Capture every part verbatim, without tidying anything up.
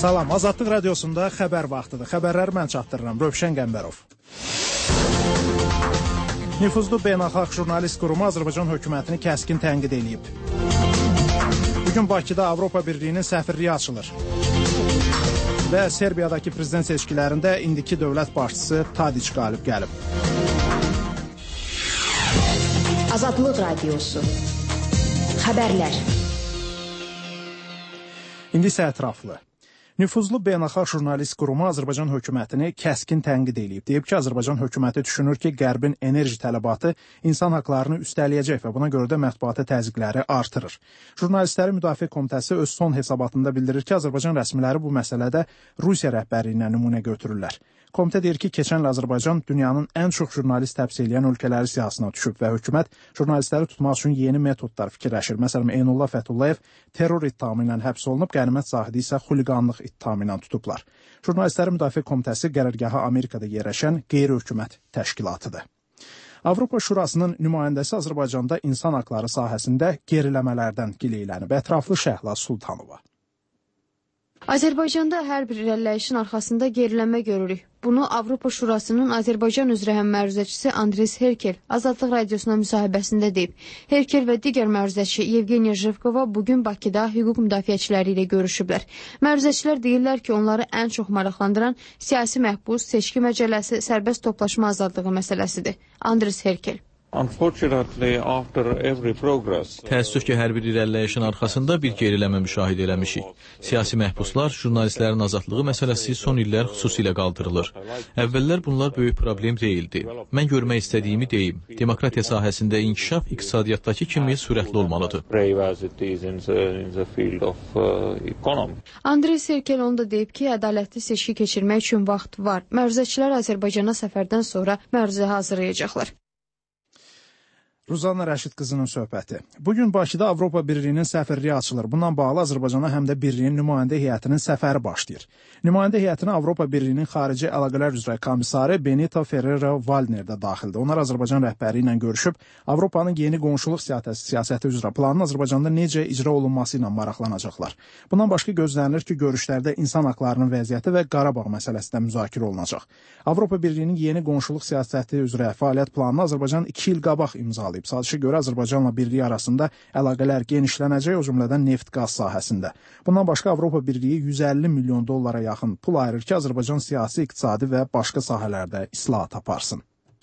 Salam, Azadlıq Radiosunda xəbər vaxtıdır. Xəbərləri mən çatdırıram, Rövşən Qəmbərov. Nüfuzlu beynəlxalq jurnalist qurumu Azərbaycan hökumətini kəskin tənqid edib. Bugün Bakıda Avropa Birliyinin səfirliyi açılır. Və Serbiyadakı prezident seçkilərində indiki dövlət başçısı Tadiç qalib gəlib. Azadlıq Radiosu. Xəbərlər. İndi isə ətraflı. Nüfuzlu beynəlxalq jurnalist qurumu Azərbaycan hökumətini kəskin tənqid edib. Deyib ki, Azərbaycan hökuməti düşünür ki, Qərbin enerji tələbatı insan haqlarını üstələyəcək və buna görə də mətbuata təzyiqləri artırır. Jurnalistlərin Müdafiə Komitəsi öz son hesabatında bildirir ki, Azərbaycan rəsmiləri bu məsələdə Rusiya rəhbərliyindən nümunə götürürlər. Komitə deyir ki, keçən il Azərbaycan dünyanın ən çox jurnalist həbs edən ölkələri siyahısına düşüb və hökumət jurnalistləri tutmaq üçün yeni metodlar fikirləşir. Məsələn, Eynullah Fəthullayev terror ittihamı ilə həbs olunub, qənimət Zahidi isə xuliqanlıq ittihamı ilə tutublar. Jurnalistlərin Müdafiə Komitəsi qərargahı Amerikada yerləşən qeyri-hökumət təşkilatıdır. Avropa Şurasının nümayəndəsi Azərbaycanda insan haqları sahəsində geriləmələrdən gileylənib. Ətraflı Şəhla Sultanova. Azərbaycanda hər bir irəliləyişin arxasında geriləmə görürük. Bunu Avropa Şurasının Azərbaycan üzrə həmməruzəçisi Andris Herkel Azadlıq Radiosuna müsahibəsində deyib. Herkel və digər məruzəçi Yevgeniya Jevkova bugün Bakıda hüquq müdafiəçiləri ilə görüşüblər. Məruzəçilər deyirlər ki, onları ən çox maraqlandıran siyasi məhbus, seçki məcəlləsi, sərbəst toplaşma azadlığı məsələsidir. Andris Herkel. Təəssüf ki, hər bir irəliləyişin arxasında bir geriləmə müşahidə eləmişik. Siyasi məhbuslar, jurnalistlərin azadlığı məsələsi son illər xüsusilə qaldırılır. Əvvəllər bunlar böyük problem deyildi. Mən görmək istədiyimi deyim. Demokratiya sahəsində inkişaf iqtisadiyyatdakı kimi sürətli olmalıdır. Andris Herkel onu da deyib ki, ədalətli seçki keçirmək üçün vaxt var. Məruzəçilər Azərbaycana səfərdən sonra məruzə hazırlayacaqlar. Ruzanna Rəşid qızının söhbəti. Bugün Bakıda Avropa Birliyinin səfirliyi açılır. Bundan bağlı Azərbaycana həm də Birliyin nümayəndə heyətinin səfəri başlayır. Nümayəndə heyətinə Avropa Birliyinin xarici əlaqələr üzrə komissarı Benito Ferrero-Waldner də daxildir. Onlar Azərbaycan rəhbəri ilə görüşüb, Avropanın yeni qonşuluq siyasəti üzrə planının Azərbaycanda necə icra olunması ilə maraqlanacaqlar. Bundan başqa gözlənilir ki, görüşlərdə insan haqlarının vəziyyəti və Qarabağ məsələsi də müzakirə olunacaq. Avropa Birliyinin yeni qonşuluq siyasəti üzrə fəaliyyət planını Azərbaycan iki il qabaq imzalayıb. Sazişə görə Azərbaycanla Birliyi arasında əlaqələr genişlənəcək, o cümlədən neft-qaz sahəsində. Bundan başqa Avropa Birliyi yüz əlli milyon dollara yaxın pul ayırır ki, Azərbaycan siyasi, iqtisadi və başqa sahələrdə islahat aparsın.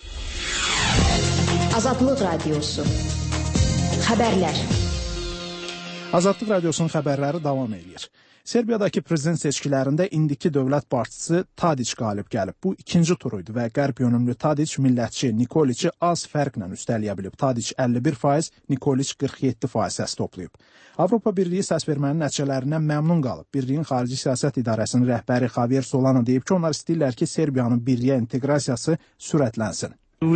Azadlıq Radiosu. Xəbərlər. Azadlıq Radiosunun xəbərləri davam edir. Serbiyadakı prezident seçkilərində indiki dövlət başçısı Tadiç qalib gəlib. Bu ikinci turuydu və qərb yönümlü Tadiç millətçi Nikoliçi az fərqlə üstələyə bilib. Tadiç əlli bir faiz, Nikoliç qırx yeddi faiz səs toplayıb. Avropa Birliyi səsvermənin nəticələrindən məmnun qalıb. Birliyin xarici siyasət idarəsinin rəhbəri Javier Solana deyib ki, onlar istəyirlər ki, Serbiyanın birliyə inteqrasiyası sürətlənsin.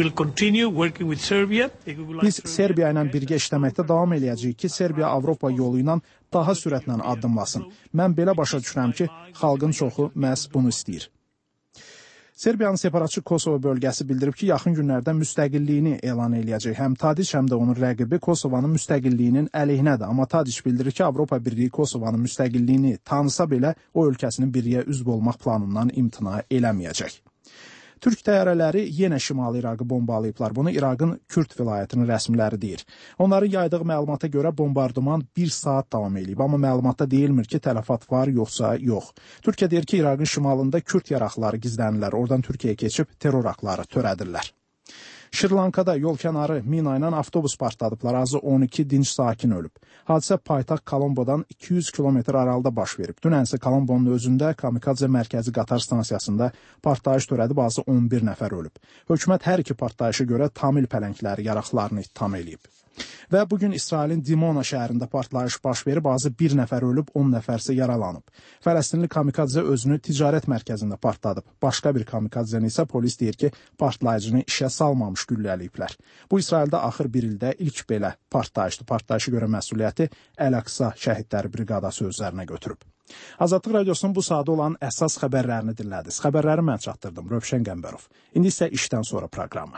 Biz Serbiya ilə birgə işləməkdə davam eləyəcəyik ki, Serbiya Avropa yolu ilə daha sürətlə addımlasın. Mən belə başa düşürəm ki, xalqın çoxu məhz bunu istəyir. Serbiyanın separatçı Kosovo bölgəsi bildirib ki, yaxın günlərdə müstəqilliyini elan eləyəcək. Həm Tadiç, həm də onun rəqibi Kosovanın müstəqilliyinin əleyhinədir. Amma Tadiç bildirir ki, Avropa Birliyi Kosovanın müstəqilliyini tanısa belə, o ölkəsinin birliyə üzv olmaq planından imtina eləməyəcək. Türk təyyarələri yenə Şimali İraqı bombalayıblar. Bunu İraqın Kürd vilayətinin rəsmiləri deyir. Onların yaydığı məlumata görə bombardıman bir saat davam edib, amma məlumatda deyilmir ki, tələfat var yoxsa yox. Türkiyə deyir ki, İraqın şimalında Kürd yaraqları gizlənirlər, oradan Türkiyəyə keçib terror aktları törədirlər. Şri-Lankada yol kənarı mina ilə avtobus partladıblar, azı on iki dinc sakin ölüb. Hadisə paytaxt Kolombodan iki yüz kilometr aralıda baş verib. Dünənsə Kolombonun özündə Kamikadze mərkəzi qatar stansiyasında partlayış törədib, azı on bir nəfər ölüb. Hökumət hər iki partlayışa görə Tamil pələngləri yaraqlarını ittiham eləyib. Və bugün İsrailin Dimona şəhərində partlayış baş verib, azı bir nəfər ölüb, on nəfərsə yaralanıb. Fələstinli kamikadze özünü ticarət mərkəzində partladıb. Başqa bir kamikadzəni isə polis deyir ki, partlayıcını işə salmamış gülləliyiblər. Bu İsraildə axır bir ildə ilk belə partlayışdı. Partlayışa görə məsuliyyəti Əl-Əqsa şəhidləri briqadası özlərinə götürüb. Azadlıq Radiosunun bu sadə olan əsas xəbərlərini dinlədiniz. Xəbərləri mən çatdırdım, Rövşən Qəmbərov. İndi isə işdən sonra proqramı.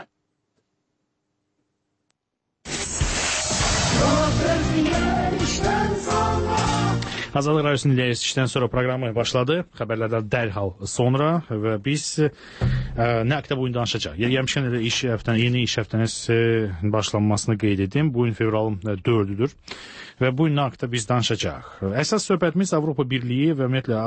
Azadlıq Radiosu'nun işdən sonra proqramı başladı. Xəbərlərdən dərhal sonra və biz ə, nə haqda bu gün danışacaq? Yer gəlmişkən elə iş həftən, yeni iş həftəniz başlanmasını qeyd edim. Bu gün fevralın dördüdür və bu gün nə haqda biz danışacaq? Əsas söhbətimiz Avropa Birliyi və ümumiyyətlə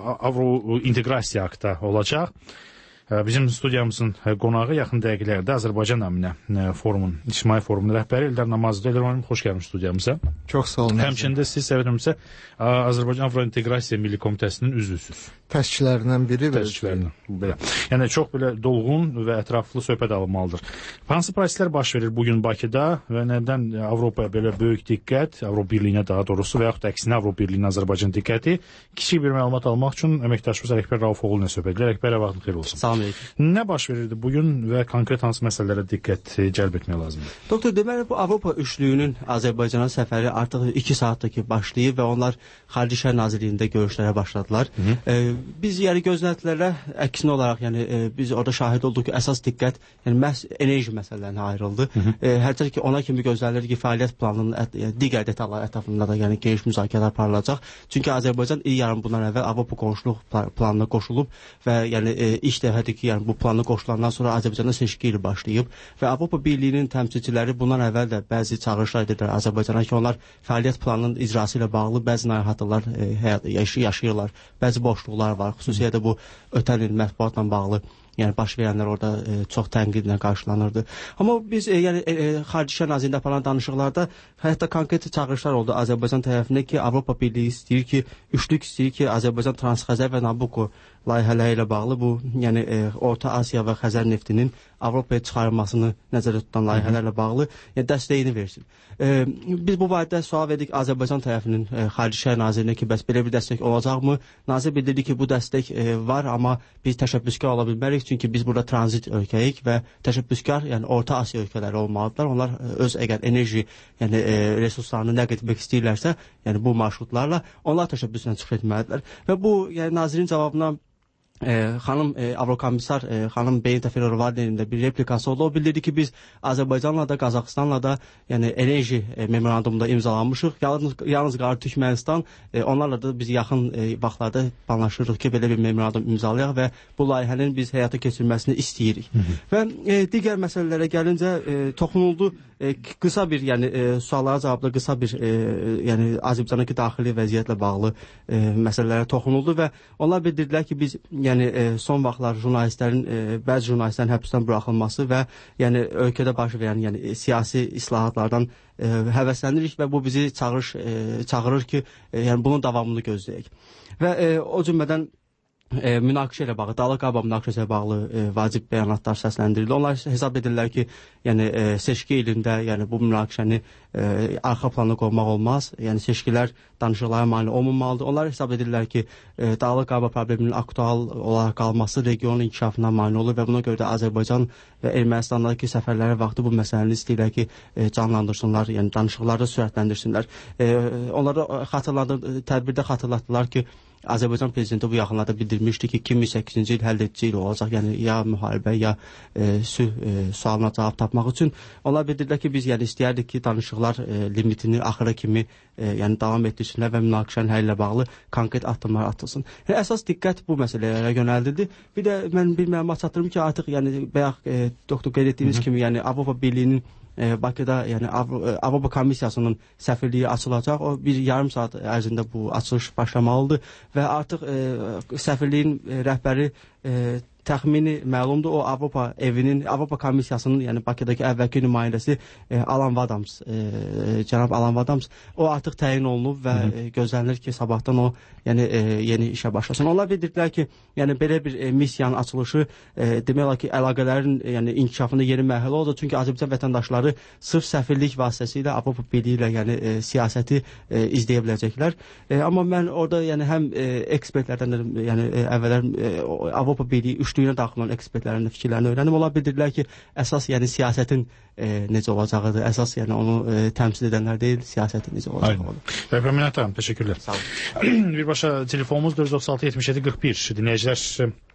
Avro inteqrasiya haqda olacaq. Bizim studiyamızın qonağı yaxın dəqiqələrdə Azərbaycan naminə forumun, İctimai forumun rəhbəri Eldar Namazlı. Eldar müəllim, xoş gəlmiş studiyamıza. Çox sağ olun. Həmçində siz Səvət Ömürsə Azərbaycan Avro İnteqrasiya Milli Komitəsinin üzvüsüz. Təşkilərindən biri. Təşkilərindən. Belə. Yəni çox belə dolğun və ətraflı söhbət alınmalıdır. Hansı proseslər baş verir bugün Bakıda və nədən Avropaya belə böyük diqqət, Avropa Birliyinə daha doğrusu və yaxud da əksinə Avropa Birliyinə Azərbaycan diqqəti? Kiçik bir məlumat almaq üçün əməkdaşımız Ələkbər Raufoğlu ilə söhbət edir. Ələkbər, vaxtın xeyir olsun. Salam. Nə baş verirdi bugün və konkret hansı məsələlərə diqqət cəlb etmək lazımdır? Doktor, deməli bu Avropa üçlüyünün Azərbaycana səfəri artıq iki saatdır ki başlayıb və onlar Xarici İşlər Nazirliyində görüşlərə başladılar. E, biz yəni gözləntilərə əksinə olaraq, yəni e, biz orada şahid olduq ki, əsas diqqət yəni məhz enerji məsələlərinə ayrıldı. E, hərçə ki ona kimi gözlənilir ki, fəaliyyət planının ət, yəni, digər detalları ətrafında da yəni geniş müzakirələr aparılacaq. Çünki Azərbaycan il yarım bundan əvvəl Avropa qonşuluq planına qoşulub və yəni e, ilk dəfədir ki, yəni bu plana qoşulandan sonra Azərbaycanda seçki ili başlayıb və Avropa Birliyinin təmsilçiləri bundan əvvəl də bəzi çağırışlar edirlər Azərbaycana ki, onlar fəaliyyət planının icrası ilə bağlı bəzi narahatlıqlar e, həyat, yaşı, yaşayırlar, bəzi boşluqlar var. Xüsusilə də bu ötən il mətbuatla bağlı yəni baş verənlər orada e, çox tənqidlə qarşılanırdı. Amma biz e, yəni e, Xarici İşlər Nazirliyində aparılan danışıqlarda hətta konkret çağırışlar oldu Azərbaycan tərəfində ki, Avropa Birliyi istəyir ki, üçlük istəyir ki, Azərbaycan Transxəzər və Nabucco layihələri ilə bağlı bu, yəni e, Orta Asiya və Xəzər neftinin Avropaya çıxarılmasını nəzərdə tutan layihələrlə bağlı yəni dəstəyini versin. E, biz bu barədə sual verdik Azərbaycan tərəfinin e, Xarici İşlər Nazirinə ki, bəs belə bir dəstək olacaqmı? Nazir bildirdi ki, bu dəstək e, var, amma biz təşəbbüskar ola bilmərik, çünki biz burada tranzit ölkəyik və təşəbbüskar, yəni Orta Asiya ölkələri olmalıdırlar. Onlar e, öz əgər enerji, yəni e, resurslarını nəqd etmək istəyirlərsə, yəni bu marşrutlarla onlar təşəbbüslə çıxış etməlidirlər. Və bu yəni nazirin cavabına E, xanım e, Avrokomissar e, xanım Beyinta Ferrovardenin də bir replikası oldu. O bildirdi ki, biz Azərbaycanla da, Qazaxıstanla da yəni enerji e, memorandumunda imzalanmışıq. Yalnız, yalnız qarı Türkmənistan e, onlarla da biz yaxın e, vaxtlarda planlaşırıq ki, belə bir memorandum imzalayaq və bu layihənin biz həyata keçirilməsini istəyirik. Hı -hı. Və e, digər məsələlərə gəlincə e, toxunuldu e, qısa bir yəni e, suallara cavabda qısa bir e, yəni Azərbaycandakı daxili vəziyyətlə bağlı e, məsələlərə toxunuldu və onlar bildirdilər ki, biz yəni e, son vaxtlar jurnalistlərin e, bəzi jurnalistlərin həbsdən buraxılması və yəni ölkədə baş verən yəni siyasi islahatlardan e, həvəslənirik və bu bizi çağırış e, çağırır ki, e, yəni bunun davamını gözləyək. Və e, o cümlədən E, münaqişə ilə bağlı, Dağlıq Qarabağ münaqişəsi ilə bağlı e, vacib bəyanatlar səsləndirildi. Onlar hesab edirlər ki, yəni e, seçki ilində yəni bu münaqişəni e, arxa plana qoymaq olmaz. Yəni seçkilər danışıqlara mane olmamalıdır. Onlar hesab edirlər ki, e, Dağlıq Qarabağ probleminin aktual olaraq qalması regionun inkişafına mane olur və buna görə də Azərbaycan və Ermənistandakı səfərləri vaxtı bu məsələni istəyirlər ki, e, canlandırsınlar, yəni danışıqları sürətləndirsinlər. E, onlara xatırladı, tədbirdə xatırlatdılar ki, Azərbaycan prezidenti bu yaxınlarda bildirmişdi ki, iki min səkkizinci il həll edici il olacaq. Yəni ya müharibə, ya e, sülh e, sualına cavab tapmaq üçün. Onlar bildirdilər ki, biz yəni istəyərdik ki, danışıqlar e, limitini axıra kimi e, yəni davam etdirsinlər və münaqişənin həlli ilə bağlı konkret addımlar atılsın. Yəni əsas diqqət bu məsələlərə yönəldildi. Bir də mən bir məlumat çatdırım ki, artıq yəni bayaq e, doktor qeyd etdiyiniz kimi, yəni Avropa Birliyinin E, Bakıda yəni Avro Avropa Komissiyasının səfirliyi açılacaq. O bir yarım saat ərzində bu açılış başlamalıdır və artıq e, səfirliyin e, rəhbəri e, təxmini məlumdur. O Avropa evinin, Avropa Komissiyasının yəni Bakıdakı əvvəlki nümayəndəsi e, Alan Vadams, e, cənab Alan Vadams, o artıq təyin olunub və e, gözlənilir ki, sabahdan o yəni e, yeni işə başlasın. Onlar bildirdilər ki, yəni belə bir e, missiyanın açılışı e, demək olar ki, əlaqələrin e, yəni inkişafında yeni mərhələ olacaq. Çünki Azərbaycan vətəndaşları sırf səfirlik vasitəsilə Avropa Birliyi ilə yəni e, siyasəti e, izləyə biləcəklər. E, amma mən orada yəni həm e, ekspertlərdən də yəni e, əvvəllər e, Avropa Birliyi üçlüyünə daxil olan ekspertlərin fikirlərini öyrəndim. Onlar bildirdilər ki, əsas yəni siyasətin e, necə olacağıdır. Əsas yəni onu e, təmsil edənlər deyil, siyasətin necə olacağıdır. Bəli, Minət təşəkkürlər. Sağ olun. Birbaşa telefonumuz dörd yüz otuz altı yetmiş yeddi qırx bir. Dinləyicilər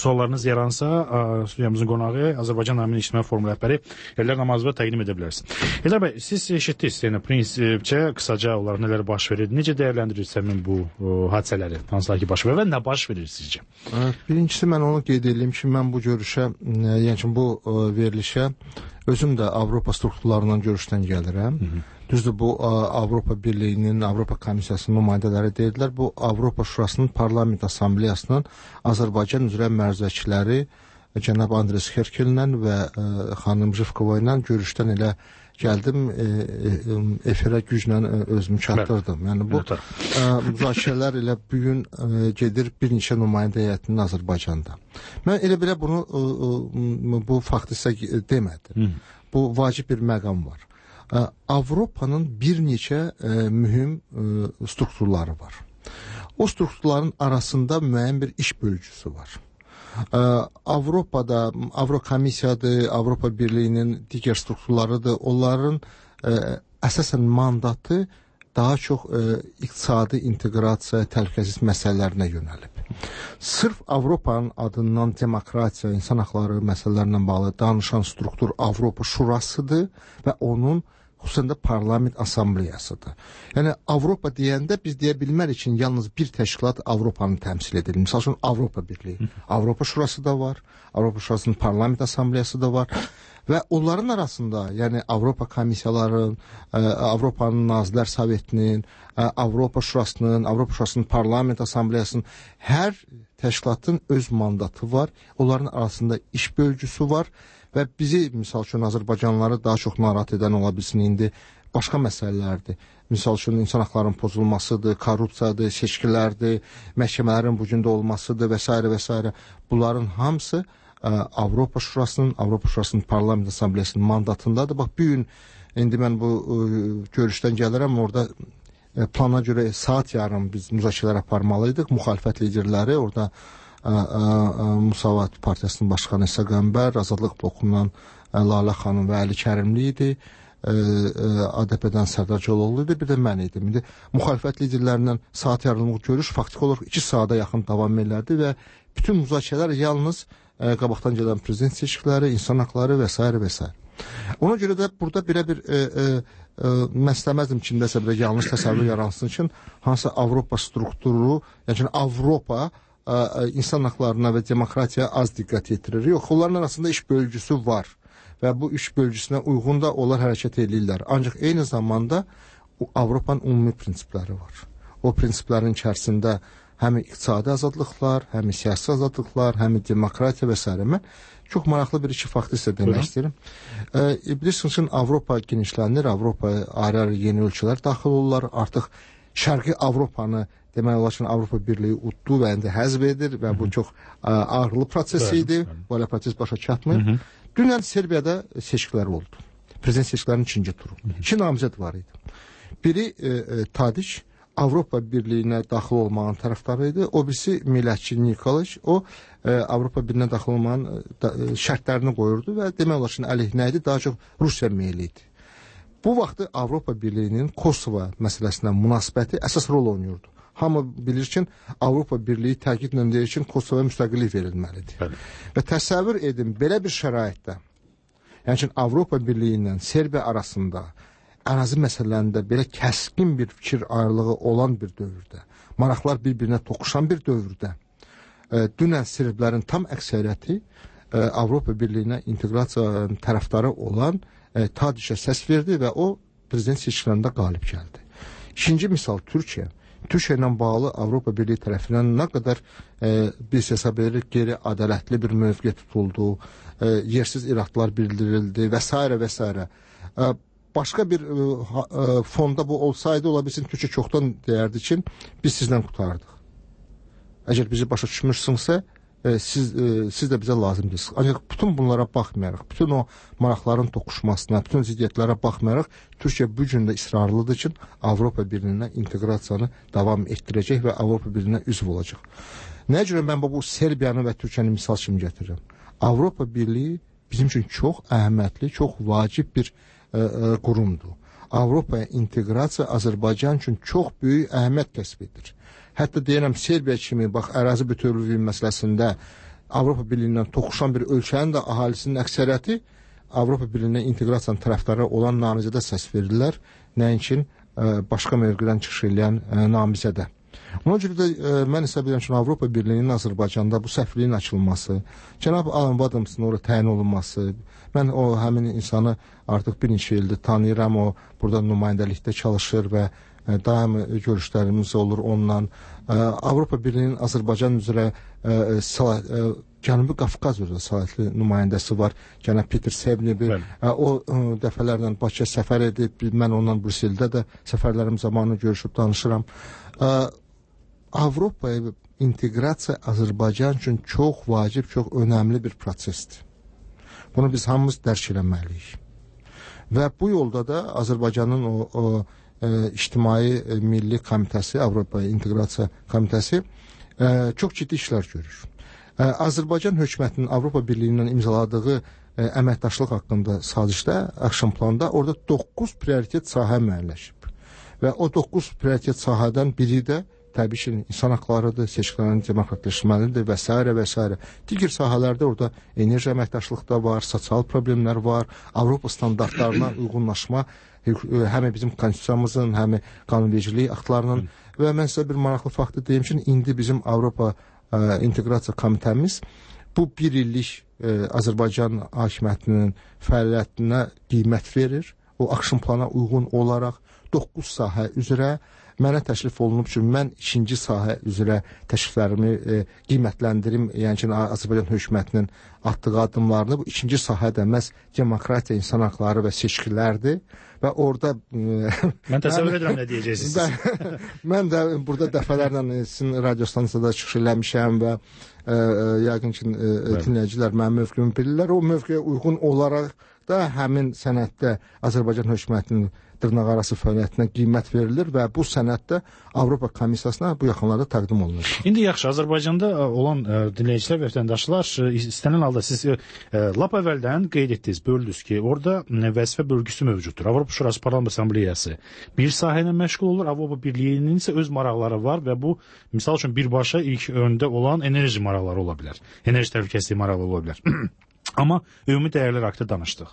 suallarınız yaransa, studiyamızın qonağı Azərbaycan Amin İctimai Forum rəhbəri Eldar Namazova təqdim edə bilərsiniz. Eldar bəy, siz eşitdiniz, yəni prinsipcə qısaca olaraq nələr baş verir? Necə dəyərləndirirsiniz həmin bu hadisələri, hansılar ki baş verir və nə baş verir sizcə? Birincisi mən onu qeyd edeyim ki, mən bu görüşə, yəni ki, bu verilişə özüm də Avropa strukturlarından görüşdən gəlirəm. Hı -hı. Düzdür, bu Avropa Birliyinin, Avropa Komissiyasının nümayəndələri deyirlər. Bu Avropa Şurasının Parlament Assambleyasının Azərbaycan üzrə məruzəçiləri cənab Andres Herkellə və xanım Jivkova ilə görüşdən elə gəldim, efirə güclə özümü çatdırdım. Yəni bu müzakirələr elə bugün gedir bir neçə nümayəndə heyətinin Azərbaycanda. Mən elə belə bunu bu faktı sizə demədim. Bu vacib bir məqam var. Avropanın bir neçə e, mühüm e, strukturları var. O strukturların arasında müəyyən bir iş bölgüsü var. E, Avropada, Avrokomissiyadır, Avropa Birliyinin digər strukturlarıdır. Onların e, əsasən mandatı daha çox e, iqtisadi inteqrasiya, təhlükəsizlik məsələlərinə yönəlib. Sırf Avropanın adından demokratiya, insan haqları məsələlərlə bağlı danışan struktur Avropa Şurasıdır və onun xüsusən də Parlament Assambleyasıdır. Yəni Avropa deyəndə biz deyə bilmərik ki, yalnız bir təşkilat Avropanı təmsil edir. Məsəl üçün Avropa Birliyi, Avropa Şurası da var, Avropa Şurasının Parlament Assambleyası da var və onların arasında, yəni Avropa komissiyaların, Avropanın Nazirlər Sovetinin, Avropa Şurasının, Avropa Şurasının Parlament Assambleyasının hər təşkilatın öz mandatı var. Onların arasında iş bölgüsü var. Və bizi, misal üçün, Azərbaycanlıları daha çox narahat edən ola bilsin, indi başqa məsələlərdir. Misal üçün, insan haqlarının pozulmasıdır, korrupsiyadır, seçkilərdir, məhkəmələrin bu gündə olmasıdır və s. və s. Bunların hamısı ə, Avropa Şurasının, Avropa Şurasının Parlament Assambleyasının mandatındadır. Bax, bir gün, indi mən bu ə, görüşdən gəlirəm, orada ə, plana görə saat yarım biz müzakirələr aparmalıydıq, müxalifət liderləri, orada Musavat Partiyasının başqanı İsa Qəmbər, Azadlıq blokundan Lalə xanım və Əli Kərimli idi, A D P-dən Sərdar Cəloğlu idi, bir də mən idim. İndi müxalifət liderlərindən saat yarımlıq görüş faktik olaraq iki saata yaxın davam edirdi və bütün müzakirələr yalnız qabaqdan gələn prezident seçkiləri, insan haqları və s. və s. Ona görə də burada belə bir e, e, e, mən istəməzdim kimdəsə bir yanlış təsəvvür yaransın üçün hansı Avropa strukturu, yəni Avropa insan haqlarına və demokratiyaya az diqqət yetirir. Yox, onların arasında iş bölgüsü var və bu iş bölgüsünə uyğun da onlar hərəkət edirlər. Ancaq eyni zamanda Avropanın ümumi prinsipləri var. O prinsiplərin içərisində həm iqtisadi azadlıqlar, həm siyasi azadlıqlar, həm demokratiya və s. Mən çox maraqlı bir iki faktı sizə demək istəyirəm. E, bilirsiniz ki, Avropa genişlənir, Avropa ayrı-ayrı yeni ölkələr daxil olurlar. Artıq Şərqi Avropanı demək olar ki, Avropa Birliyi uddu və indi həzb edir və bu çox ağırlı proses idi. Bu elə proses başa çatmır. Dünən Serbiyada seçkilər oldu. Prezident seçkilərinin ikinci turu. İki namizəd var idi. Biri e, e, Tadiç, Avropa Birliyinə daxil olmağın tərəfdarı idi. O birisi millətçi Nikoliç, o e, Avropa Birliyinə daxil olmağın da, e, şərtlərini qoyurdu və demək olar ki, əleyhinə idi, daha çox Rusiya meyli idi. Bu vaxtı Avropa Birliyinin Kosova məsələsinə münasibəti əsas rol oynayırdı. Hamı bilir ki, Avropa Birliyi təkidlə deyir ki, Kosovaya müstəqillik verilməlidir. Bəli. Və təsəvvür edin, belə bir şəraitdə, yəni ki, Avropa Birliyi ilə Serbiya arasında ərazi məsələlərində belə kəskin bir fikir ayrılığı olan bir dövrdə, maraqlar bir-birinə toxuşan bir dövrdə, e, dünən serblərin tam əksəriyyəti e, Avropa Birliyinə inteqrasiya tərəfdarı olan e, Tadiçə səs verdi və o prezident seçkilərində qalib gəldi. İkinci misal Türkiyə. Türkiyə ilə bağlı Avropa Birliyi tərəfindən nə qədər e, biz hesab edirik qeyri ədalətli bir mövqe tutuldu, e, yersiz iradlar bildirildi və s. və s. E, başqa bir e, fonda bu olsaydı, ola bilsin Türkiyə çoxdan deyərdi ki, biz sizlə qutardıq. Əgər bizi başa düşmüşsünsə, e, siz, e, siz də bizə lazım değilsiniz. Ancaq bütün bunlara baxmayaraq, bütün o maraqların toqquşmasına, bütün ziddiyyətlərə baxmayaraq, Türkiyə bu gün də israrlıdır ki, Avropa Birliyinə inteqrasiyanı davam etdirəcək və Avropa Birliyinə üzv olacaq. Nəyə görə mən bu Serbiyanı və Türkiyəni misal kimi gətirirəm? Avropa Birliyi bizim üçün çox əhəmiyyətli, çox vacib bir e, e, qurumdur. Avropaya inteqrasiya Azərbaycan üçün çox böyük əhəmiyyət kəsb edir. Hətta deyirəm, Serbiya kimi, bax, ərazi bütövlüyü məsələsində Avropa Birliyindən toxuşan bir ölkənin də əhalisinin əksəriyyəti Avropa Birliyinə inteqrasiyanın tərəfdarı olan namizədə səs verirlər, nəinki başqa mövqedən çıxış edən namizədə. Ona görə də e, mən hesab edirəm ki, Avropa Birliyinin Azərbaycanda bu səfirliyin açılması, cənab Alan Adamsın orada təyin olunması, mən o həmin insanı artıq bir neçə ildir tanıyıram, o burada nümayəndəlikdə çalışır və e, daim görüşlərimiz olur onunla. E, Avropa Birliyinin Azərbaycan üzrə e, sala, e, Cənubi Qafqaz üzrə səlahiyyətli nümayəndəsi var, cənab Peter Sebnebi. E, o e, dəfələrlə Bakıya səfər edib, mən onunla Brüsseldə də səfərlərim zamanı görüşüb danışıram. E, Avropaya inteqrasiya Azərbaycan üçün çox vacib, çox önəmli bir prosesdir. Bunu biz hamımız dərk eləməliyik. Və bu yolda da Azərbaycanın o, o e, İctimai e, Milli Komitəsi, Avropa İnteqrasiya Komitəsi e, çox ciddi işlər görür. E, Azərbaycan hökumətinin Avropa Birliyi ilə imzaladığı e, əməkdaşlıq haqqında sazişdə, action planda orada doqquz prioritet sahə müəyyənləşib. Və o doqquz prioritet sahədən biri də təbii ki, insan haqlarıdır, seçkilərin demokratlaşmalıdır və s. və s. Digər sahələrdə orada enerji əməkdaşlığı da var, sosial problemlər var, Avropa standartlarına uyğunlaşma, həm bizim konstitusiyamızın, həm qanunvericilik aktlarının və mən sizə bir maraqlı faktı deyim ki, indi bizim Avropa ə, İnteqrasiya Komitəmiz bu bir illik ə, Azərbaycan hakimiyyətinin fəaliyyətinə qiymət verir. O action plana uyğun olaraq doqquz sahə üzrə mənə təklif olunub ki, mən ikinci sahə üzrə təkliflərimi e, qiymətləndirim, yəni ki, Azərbaycan hökumətinin atdığı addımlarını. Bu ikinci sahə də məhz demokratiya, insan haqları və seçkilərdir və orada e, mən təsəvvür edirəm nə deyəcəksiniz. Mən, mən də burada dəfələrlə sizin radio stansiyada çıxış eləmişəm və e, yəqin ki, e, dinləyicilər mənim mövqeyimi bilirlər. O mövqeyə uyğun olaraq da həmin sənəddə Azərbaycan hökumətinin dırnaqarası fəaliyyətinə qiymət verilir və bu sənəddə Avropa Komissiyasına bu yaxınlarda təqdim olunur. İndi yaxşı, Azərbaycanda olan ə, dinləyicilər və vətəndaşlar istənilən halda siz ə, lap əvvəldən qeyd etdiniz, böldünüz ki, orada ə, vəzifə bölgüsü mövcuddur. Avropa Şurası Parlament Assambleyası bir sahə ilə məşğul olur, Avropa Birliyinin isə öz maraqları var və bu, misal üçün, birbaşa ilk öndə olan enerji maraqları ola bilər. Enerji təhlükəsizliyi maraqları ola bilər. Amma ümumi dəyərlər haqqında danışdıq.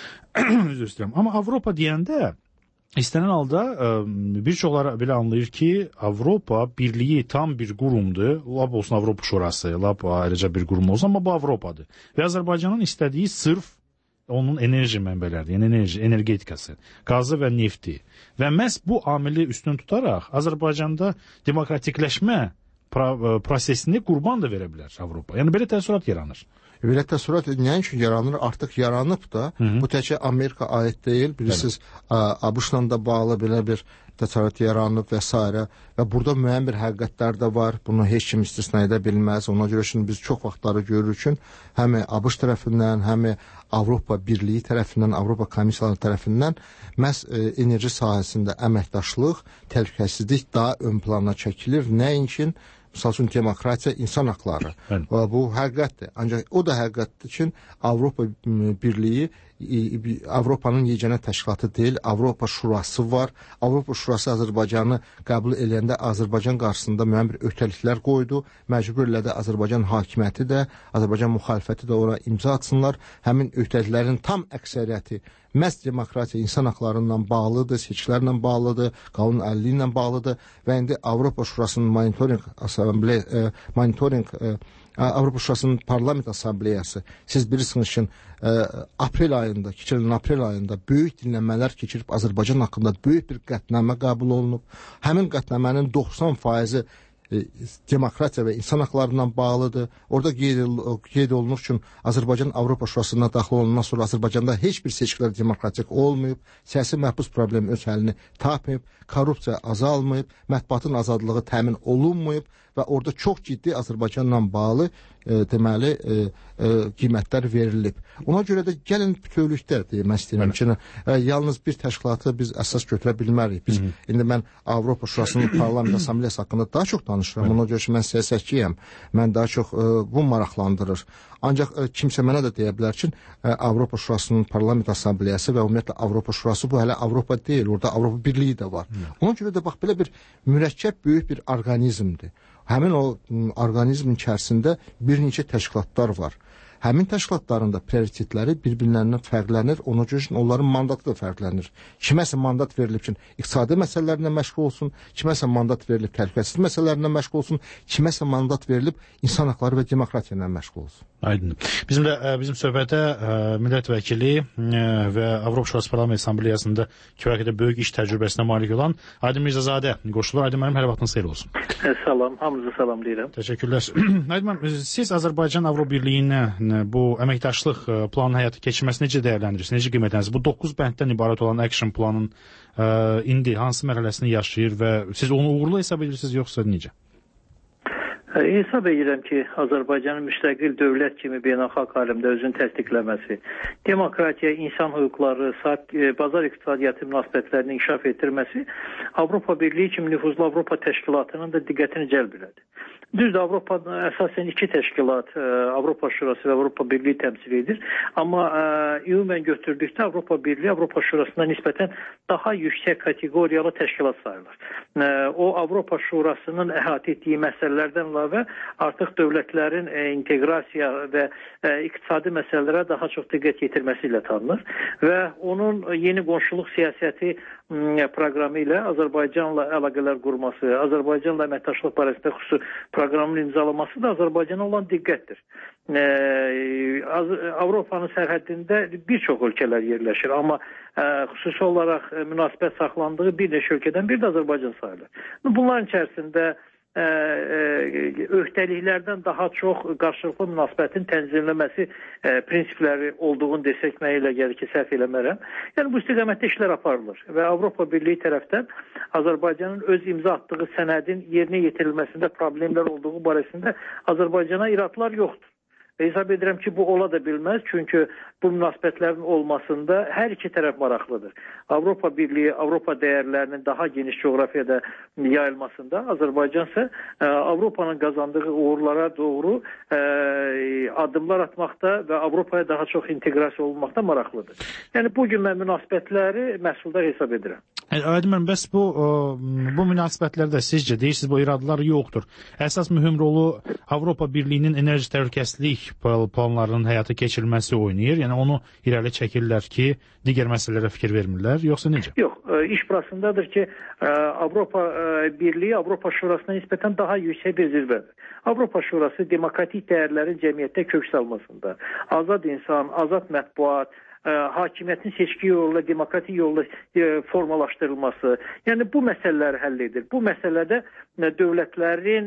Üzr istəyirəm. Amma Avropa deyəndə İstənilən halda bir çoxları belə anlayır ki, Avropa Birliyi tam bir qurumdur. Lap olsun Avropa Şurası, lap ayrıca bir qurum olsun, amma bu Avropadır. Və Azərbaycanın istədiyi sırf onun enerji mənbələridir, yəni enerji, energetikası, qazı və nefti. Və məhz bu amili üstün tutaraq Azərbaycanda demokratikləşmə prosesini qurban da verə bilər Avropa. Yəni belə təəssürat yaranır. Belə təəssürat nəinki yaranır, artıq yaranıb da. Hı -hı. Bu təkcə Amerika aid deyil. Bilirsiniz, ABŞ-la da bağlı belə bir təəssürat yaranıb və s. Və burada müəyyən bir həqiqətlər də var. Bunu heç kim istisna edə bilməz. Ona görə şimdi biz çox vaxtları görürük ki, həm ABŞ tərəfindən, həm Avropa Birliyi tərəfindən, Avropa Komissiyaları tərəfindən məhz e, enerji sahəsində əməkdaşlıq, təhlükəsizlik daha ön plana çəkilir. Nəinki misal üçün demokratiya, insan haqları. Və bu həqiqətdir. Ancaq o da həqiqətdir ki, Avropa Birliyi Avropanın yeganə təşkilatı deyil, Avropa Şurası var. Avropa Şurası Azərbaycanı qəbul edəndə Azərbaycan qarşısında müəyyən bir öhdəliklər qoydu. Məcbur elədi Azərbaycan hakimiyyəti də, Azərbaycan müxalifəti də ora imza atsınlar. Həmin öhdəliklərin tam əksəriyyəti məhz demokratiya, insan haqlarından bağlıdır, seçkilərlə bağlıdır, qanun əlilliyi ilə bağlıdır və indi Avropa Şurasının monitoring assambleya, e, monitoring e, Avropa Şurasının Parlament Assambleyası, siz bilirsiniz ki, e, aprel ayında, keçən ilin aprel ayında böyük dinləmələr keçirib Azərbaycan haqqında böyük bir qətnamə qəbul olunub. Həmin qətnamənin doxsan faizi demokratiya və insan haqlarından bağlıdır. Orada qeyd, qeyd olunur ki, Azərbaycan Avropa Şurasına daxil olundan sonra Azərbaycanda heç bir seçkilər demokratik olmayıb, siyasi məhbus problemi öz həlini tapmayıb, korrupsiya azalmayıb, mətbuatın azadlığı təmin olunmayıb və orada çox ciddi Azərbaycanla bağlı e, deməli e, e, qiymətlər verilib. Ona görə də gəlin bütövlükdə demək istəyirəm ki, e, yalnız bir təşkilatı biz əsas götürə bilmərik. Biz Hı -hı. indi mən Avropa Şurasının Parlament Assambleyası haqqında daha çox danışıram. Ona görə ki, mən siyasətçiyəm. Mən daha çox e, bu maraqlandırır. Ancaq e, kimsə mənə də deyə bilər ki, e, Avropa Şurasının Parlament Assambleyası və ümumiyyətlə Avropa Şurası bu hələ Avropa deyil. Orada Avropa Birliyi də var. Hı -hı. Ona görə də bax belə bir mürəkkəb böyük bir orqanizmdir. Həmin o orqanizmin içərisində bir neçə təşkilatlar var. Həmin təşkilatların da prioritetləri bir-birlərindən fərqlənir, ona görə onların mandatı da fərqlənir. Kiməsə mandat verilib ki, iqtisadi məsələlərlə məşğul olsun, kiməsə mandat verilib təhlükəsizlik məsələlərlə məşğul olsun, kiməsə mandat verilib insan haqları və demokratiya ilə məşğul olsun. Aydın. Bizim də bizim söhbətə millət vəkili və Avropa Şurası Parlament Assambleyasında kifayət qədər böyük iş təcrübəsinə malik olan Aydın Mirzazadə qoşulur. Aydın müəllim, hər vaxtınız xeyir olsun. Salam, hamınızı salamlayıram. Təşəkkürlər. Aydın müəllim, siz Azərbaycan Avropa Birliyinin bu əməkdaşlıq planının həyata keçirilməsini necə dəyərləndirirsiniz, necə qiymətləndirirsiniz? Bu doqquz bənddən ibarət olan action planın ə, indi hansı mərhələsini yaşayır və siz onu uğurlu hesab edirsiniz, yoxsa necə? Hesab edirəm ki, Azərbaycanın müstəqil dövlət kimi beynəlxalq aləmdə özünü təsdiqləməsi, demokratiya, insan hüquqları, bazar iqtisadiyyatı münasibətlərini inkişaf etdirməsi Avropa Birliyi kimi nüfuzlu Avropa Təşkilatının da diqqətini cəlb elədi. Düzdür, Avropada əsasən iki təşkilat, Avropa Şurası və Avropa Birliyi təmsil edir. Amma ümumən götürdükdə Avropa Birliyi Avropa Şurasına nisbətən daha yüksək kateqoriyalı təşkilat sayılır. O, Avropa Şurasının əhatə etdiyi məsələlərdən əlavə artıq dövlətlərin inteqrasiya və iqtisadi məsələlərə daha çox diqqət yetirməsi ilə tanınır və onun yeni qonşuluq siyasəti proqramı ilə Azərbaycanla əlaqələr qurması, Azərbaycanla əməkdaşlıq barəsində xüsusi proqramın imzalaması da Azərbaycana olan diqqətdir. Avropanın sərhədində bir çox ölkələr yerləşir, amma xüsusi olaraq münasibət saxlandığı bir neçə ölkədən biri də Azərbaycan sayılır. Bunların içərisində öhdəliklərdən daha çox qarşılıqlı münasibətin tənzimləməsi prinsipləri olduğunu desək mənə elə gəlir ki, səhv eləmərəm. Yəni bu istiqamətdə işlər aparılır və Avropa Birliyi tərəfdən Azərbaycanın öz imza atdığı sənədin yerinə yetirilməsində problemlər olduğu barəsində Azərbaycana iradlar yoxdur. Hesab edirəm ki, bu ola da bilməz, çünki bu münasibətlərin olmasında hər iki tərəf maraqlıdır. Avropa Birliyi, Avropa dəyərlərinin daha geniş coğrafiyada yayılmasında, Azərbaycan isə Avropanın qazandığı uğurlara doğru addımlar atmaqda və Avropaya daha çox inteqrasiya olunmaqda maraqlıdır. Yəni, bugün mən münasibətləri məhsuldar hesab edirəm. Aydın, bəs bu, bu münasibətlərdə sizcə deyirsiniz, bu iradlar yoxdur. Əsas mühüm rolu Avropa Birliyinin enerji təhlükəsizlik planlarının həyata keçirilməsi oynayır. Yəni onu irəli çəkirlər ki, digər məsələlərə fikir vermirlər, yoxsa necə? Yox, iş burasındadır ki, Avropa Birliyi Avropa Şurasına nisbətən daha yüksək bir zirvədir. Avropa Şurası demokratik dəyərlərin cəmiyyətdə kök salmasında, azad insan, azad mətbuat, hakimiyyətin seçki yolla, demokratik yolla formalaşdırılması, yəni bu məsələləri həll edir. Bu məsələdə dövlətlərin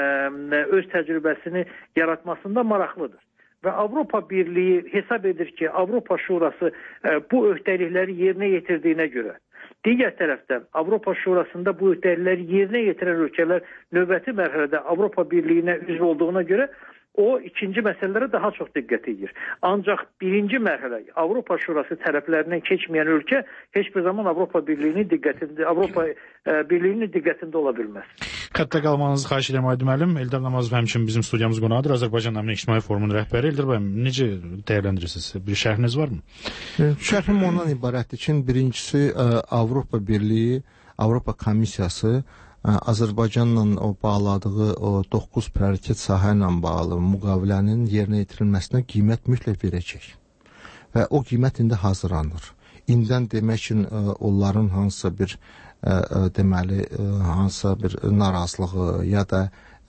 öz təcrübəsini yaratmasında maraqlıdır. Və Avropa Birliyi hesab edir ki, Avropa Şurası bu öhdəlikləri yerinə yetirdiyinə görə, digər tərəfdən Avropa Şurasında bu öhdəlikləri yerinə yetirən ölkələr növbəti mərhələdə Avropa Birliyinə üzv olduğuna görə o ikinci məsələlərə daha çox diqqət edir. Ancaq birinci mərhələ Avropa Şurası tərəflərindən keçməyən ölkə heç bir zaman Avropa Birliyinin diqqətində, Avropa Birliyinin diqqətində ola bilməz. Xəttə qalmanızı xahiş edirəm Aydın müəllim. Eldar Namazov həmçinin bizim studiyamız qonağıdır. Azərbaycan Əmni İctimai Forumunun rəhbəri. Eldar bəy, necə dəyərləndirirsiniz? Bir şərhiniz varmı? Şərhim ondan ibarətdir ki, birincisi Avropa Birliyi, Avropa Komissiyası Azərbaycanla o bağladığı o doqquz prioritet sahə ilə bağlı müqavilənin yerinə yetirilməsinə qiymət mütləq verəcək. Və o qiymət indi hazırlanır. İndən demək ki, onların hansısa bir deməli, hansısa bir narazılığı ya da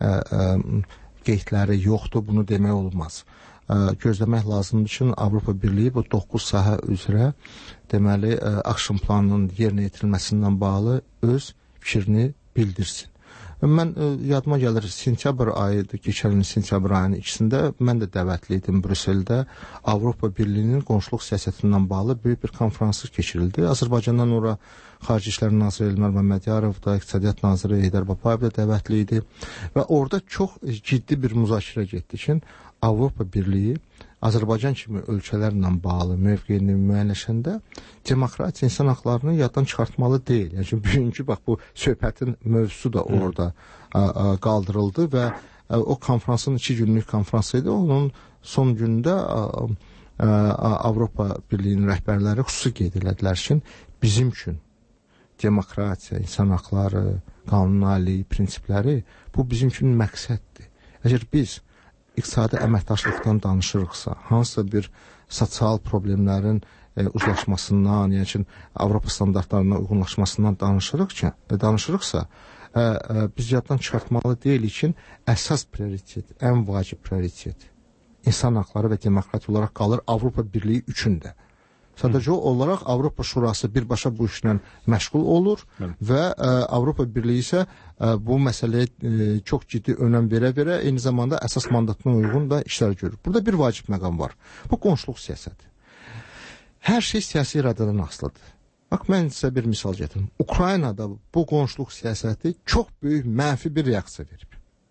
qeydləri yoxdur, bunu demək olmaz. Gözləmək lazımdır ki, Avropa Birliyi bu doqquz sahə üzrə deməli, action planının yerinə yetirilməsindən bağlı öz fikrini bildirsin. Mən e, yadıma gəlir, sentyabr ayıdır, keçən ilin sentyabr ayının ikisində mən də dəvətli idim Brüsseldə. Avropa Birliyinin qonşuluq siyasətindən bağlı böyük bir konfransı keçirildi. Azərbaycandan ora Xarici İşlər Naziri Elmar Məmmədiyarov da, İqtisadiyyat Naziri Heydər Babayev da dəvətli idi və orada çox ciddi bir müzakirə getdi ki, Avropa Birliyi Azərbaycan kimi ölkələrlə bağlı mövqeyini müəyyənləşəndə demokratiya, insan haqlarını yaddan çıxartmalı deyil. Yəni bugünkü bax bu söhbətin mövzusu da orada a, a, qaldırıldı və a, o konfransın iki günlük konfransı idi. Onun son günündə a, a, Avropa Birliyinin rəhbərləri xüsusi qeyd elədilər ki, bizim üçün demokratiya, insan haqları, qanunaliliyi, prinsipləri, bu bizim üçün məqsəddir. Əgər biz iqtisadi əməkdaşlıqdan danışırıqsa, hansısa bir sosial problemlərin e, uzlaşmasından, yəni ki, Avropa standartlarına uyğunlaşmasından danışırıq ki, e, danışırıqsa, e, e, biz yaddan çıxartmalı deyilik ki, əsas prioritet, ən vacib prioritet insan haqları və demokratiya olaraq qalır Avropa Birliyi üçün də. Sadəcə olaraq Avropa Şurası birbaşa bu işlə məşğul olur Hı. və ə, Avropa Birliyi isə ə, bu məsələyə ə, çox ciddi önəm verə-verə eyni zamanda əsas mandatına uyğun da işlər görür. Burada bir vacib məqam var. Bu qonşuluq siyasəti. Hər şey siyasi iradədən asılıdır. Bax, mən sizə bir misal gətirim. Ukraynada bu qonşuluq siyasəti çox böyük mənfi bir reaksiya verib.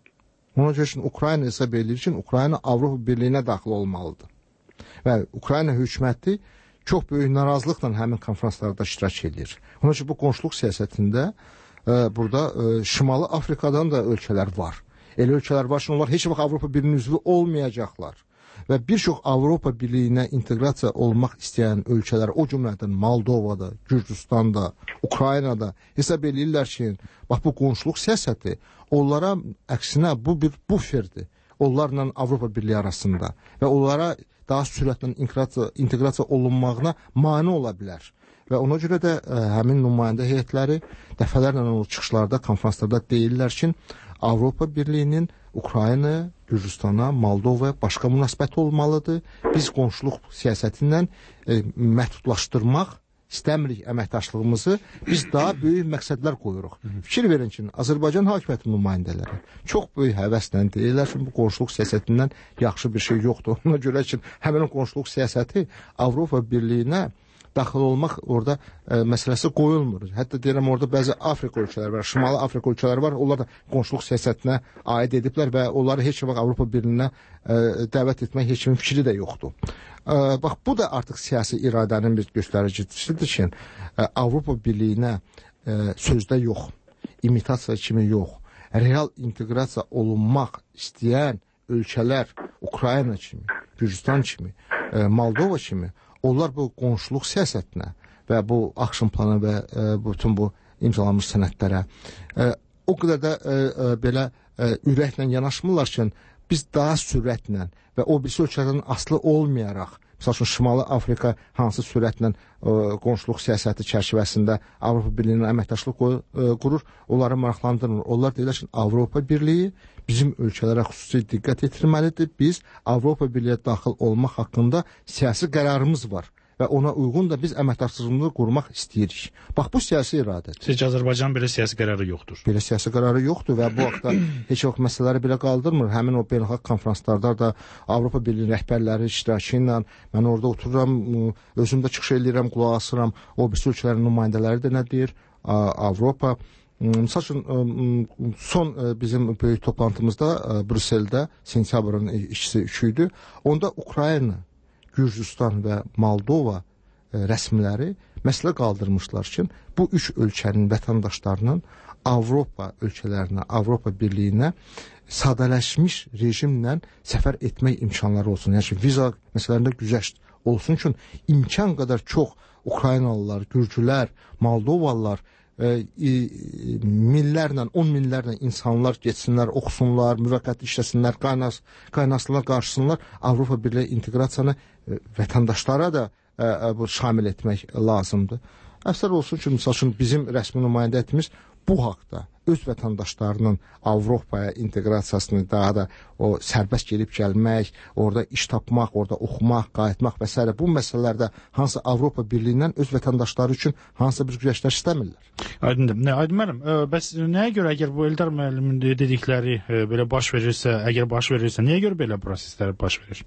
Ona görə ki, Ukrayna hesab edilir ki, Ukrayna Avropa Birliyinə daxil olmalıdır. Və Ukrayna hökuməti çox böyük narazılıqla həmin konferanslarda iştirak edir. Onun üçün bu qonşuluq siyasətində e, burada e, Şimali Afrikadan da ölkələr var. Elə ölkələr var ki, onlar heç vaxt Avropa Birliyinin üzvü olmayacaqlar. Və bir çox Avropa Birliyinə inteqrasiya olmaq istəyən ölkələr, o cümlədən Moldovada, Gürcüstanda, Ukraynada hesab edirlər ki, bax bu qonşuluq siyasəti onlara əksinə bu bir buferdir. Onlarla Avropa Birliyi arasında və onlara daha sürətlə inteqrasiya, inteqrasiya olunmağına mane ola bilər. Və ona görə də ə, həmin nümayəndə heyətləri dəfələrlə o çıxışlarda, konferanslarda deyirlər ki, Avropa Birliyinin Ukrayna, Gürcüstana, Moldova başqa münasibəti olmalıdır. Biz qonşuluq siyasətindən ə, məhdudlaşdırmaq istəmirik əməkdaşlığımızı, biz daha böyük məqsədlər qoyuruq. Fikir verin ki, Azərbaycan hakimiyyəti nümayəndələri çox böyük həvəslə deyirlər ki, bu qonşuluq siyasətindən yaxşı bir şey yoxdur. Ona görə ki, həmin qonşuluq siyasəti Avropa Birliyinə daxil olmaq orada ə, məsələsi qoyulmur. Hətta deyirəm, orada bəzi Afrika ölkələri var, Şimali Afrika ölkələri var, onlar da qonşuluq siyasətinə aid ediblər və onları heç vaxt Avropa Birliyinə ə, dəvət etmək heç kimin fikri də yoxdur. Ə, bax, bu da artıq siyasi iradənin bir göstəricisidir ki, ə, Avropa Birliyinə ə, sözdə yox, imitasiya kimi yox, real inteqrasiya olunmaq istəyən ölkələr Ukrayna kimi, Gürcüstan kimi, ə, Moldova kimi, onlar bu qonşuluq siyasətinə və bu action planı və ə, bütün bu imzalanmış sənədlərə ə, o qədər də ə, ə, belə ə, ürəklə yanaşmırlar ki, biz daha sürətlə və o birisi ölkələrdən asılı olmayaraq, misal üçün Şimali Afrika hansı sürətlə ə, qonşuluq siyasəti çərçivəsində Avropa Birliyinin əməkdaşlıq ə, qurur, onları maraqlandırmır. Onlar deyirlər ki, Avropa Birliyi bizim ölkələrə xüsusi diqqət yetirməlidir. Biz Avropa Birliyə daxil olmaq haqqında siyasi qərarımız var və ona uyğun da biz əməkdaşlığımızı qurmaq istəyirik. Bax, bu siyasi iradədir. Sizcə Azərbaycan belə siyasi qərarı yoxdur? Belə siyasi qərarı yoxdur və bu haqda heç vaxt məsələləri belə qaldırmır. Həmin o beynəlxalq konferanslarda da Avropa Birliyi rəhbərləri iştirakı ilə mən orada otururam, özüm də çıxış edirəm, qulaq asıram. O birisi ölkələrin nümayəndələri də nə deyir? Avropa Misal üçün, son bizim böyük toplantımızda Brüsseldə sentyabrın ikisi üçü idi. Onda Ukrayna, Gürcüstan və Moldova rəsmiləri məsələ qaldırmışlar ki, bu üç ölkənin vətəndaşlarının Avropa ölkələrinə, Avropa Birliyinə sadələşmiş rejimlə səfər etmək imkanları olsun. Yəni viza məsələlərində güzəşt olsun ki, imkan qədər çox Ukraynalılar, Gürcülər, Moldovalılar E, e, minlərlə, on minlərlə insanlar getsinlər, oxusunlar, müvəqqəti işləsinlər, qaynas, qaynasınlar, qarşısınlar. Avropa Birliyi inteqrasiyanı e, vətəndaşlara da e, bu şamil etmək lazımdır. Əfsər olsun ki, misal üçün bizim rəsmi nümayəndəyətimiz bu haqda öz vətəndaşlarının Avropaya inteqrasiyasını daha da o sərbəst gelib gəlmək, orada iş tapmaq, orada oxumaq, qayıtmaq və s. bu məsələlərdə hansı Avropa Birliyindən öz vətəndaşları üçün hansı bir güzəştlər istəmirlər. Aydındır. Nə, Aydın müəllim, bəs nəyə görə əgər bu Eldar müəllimin dedikləri e, belə baş verirsə, əgər baş verirsə, niyə görə belə proseslər baş verir?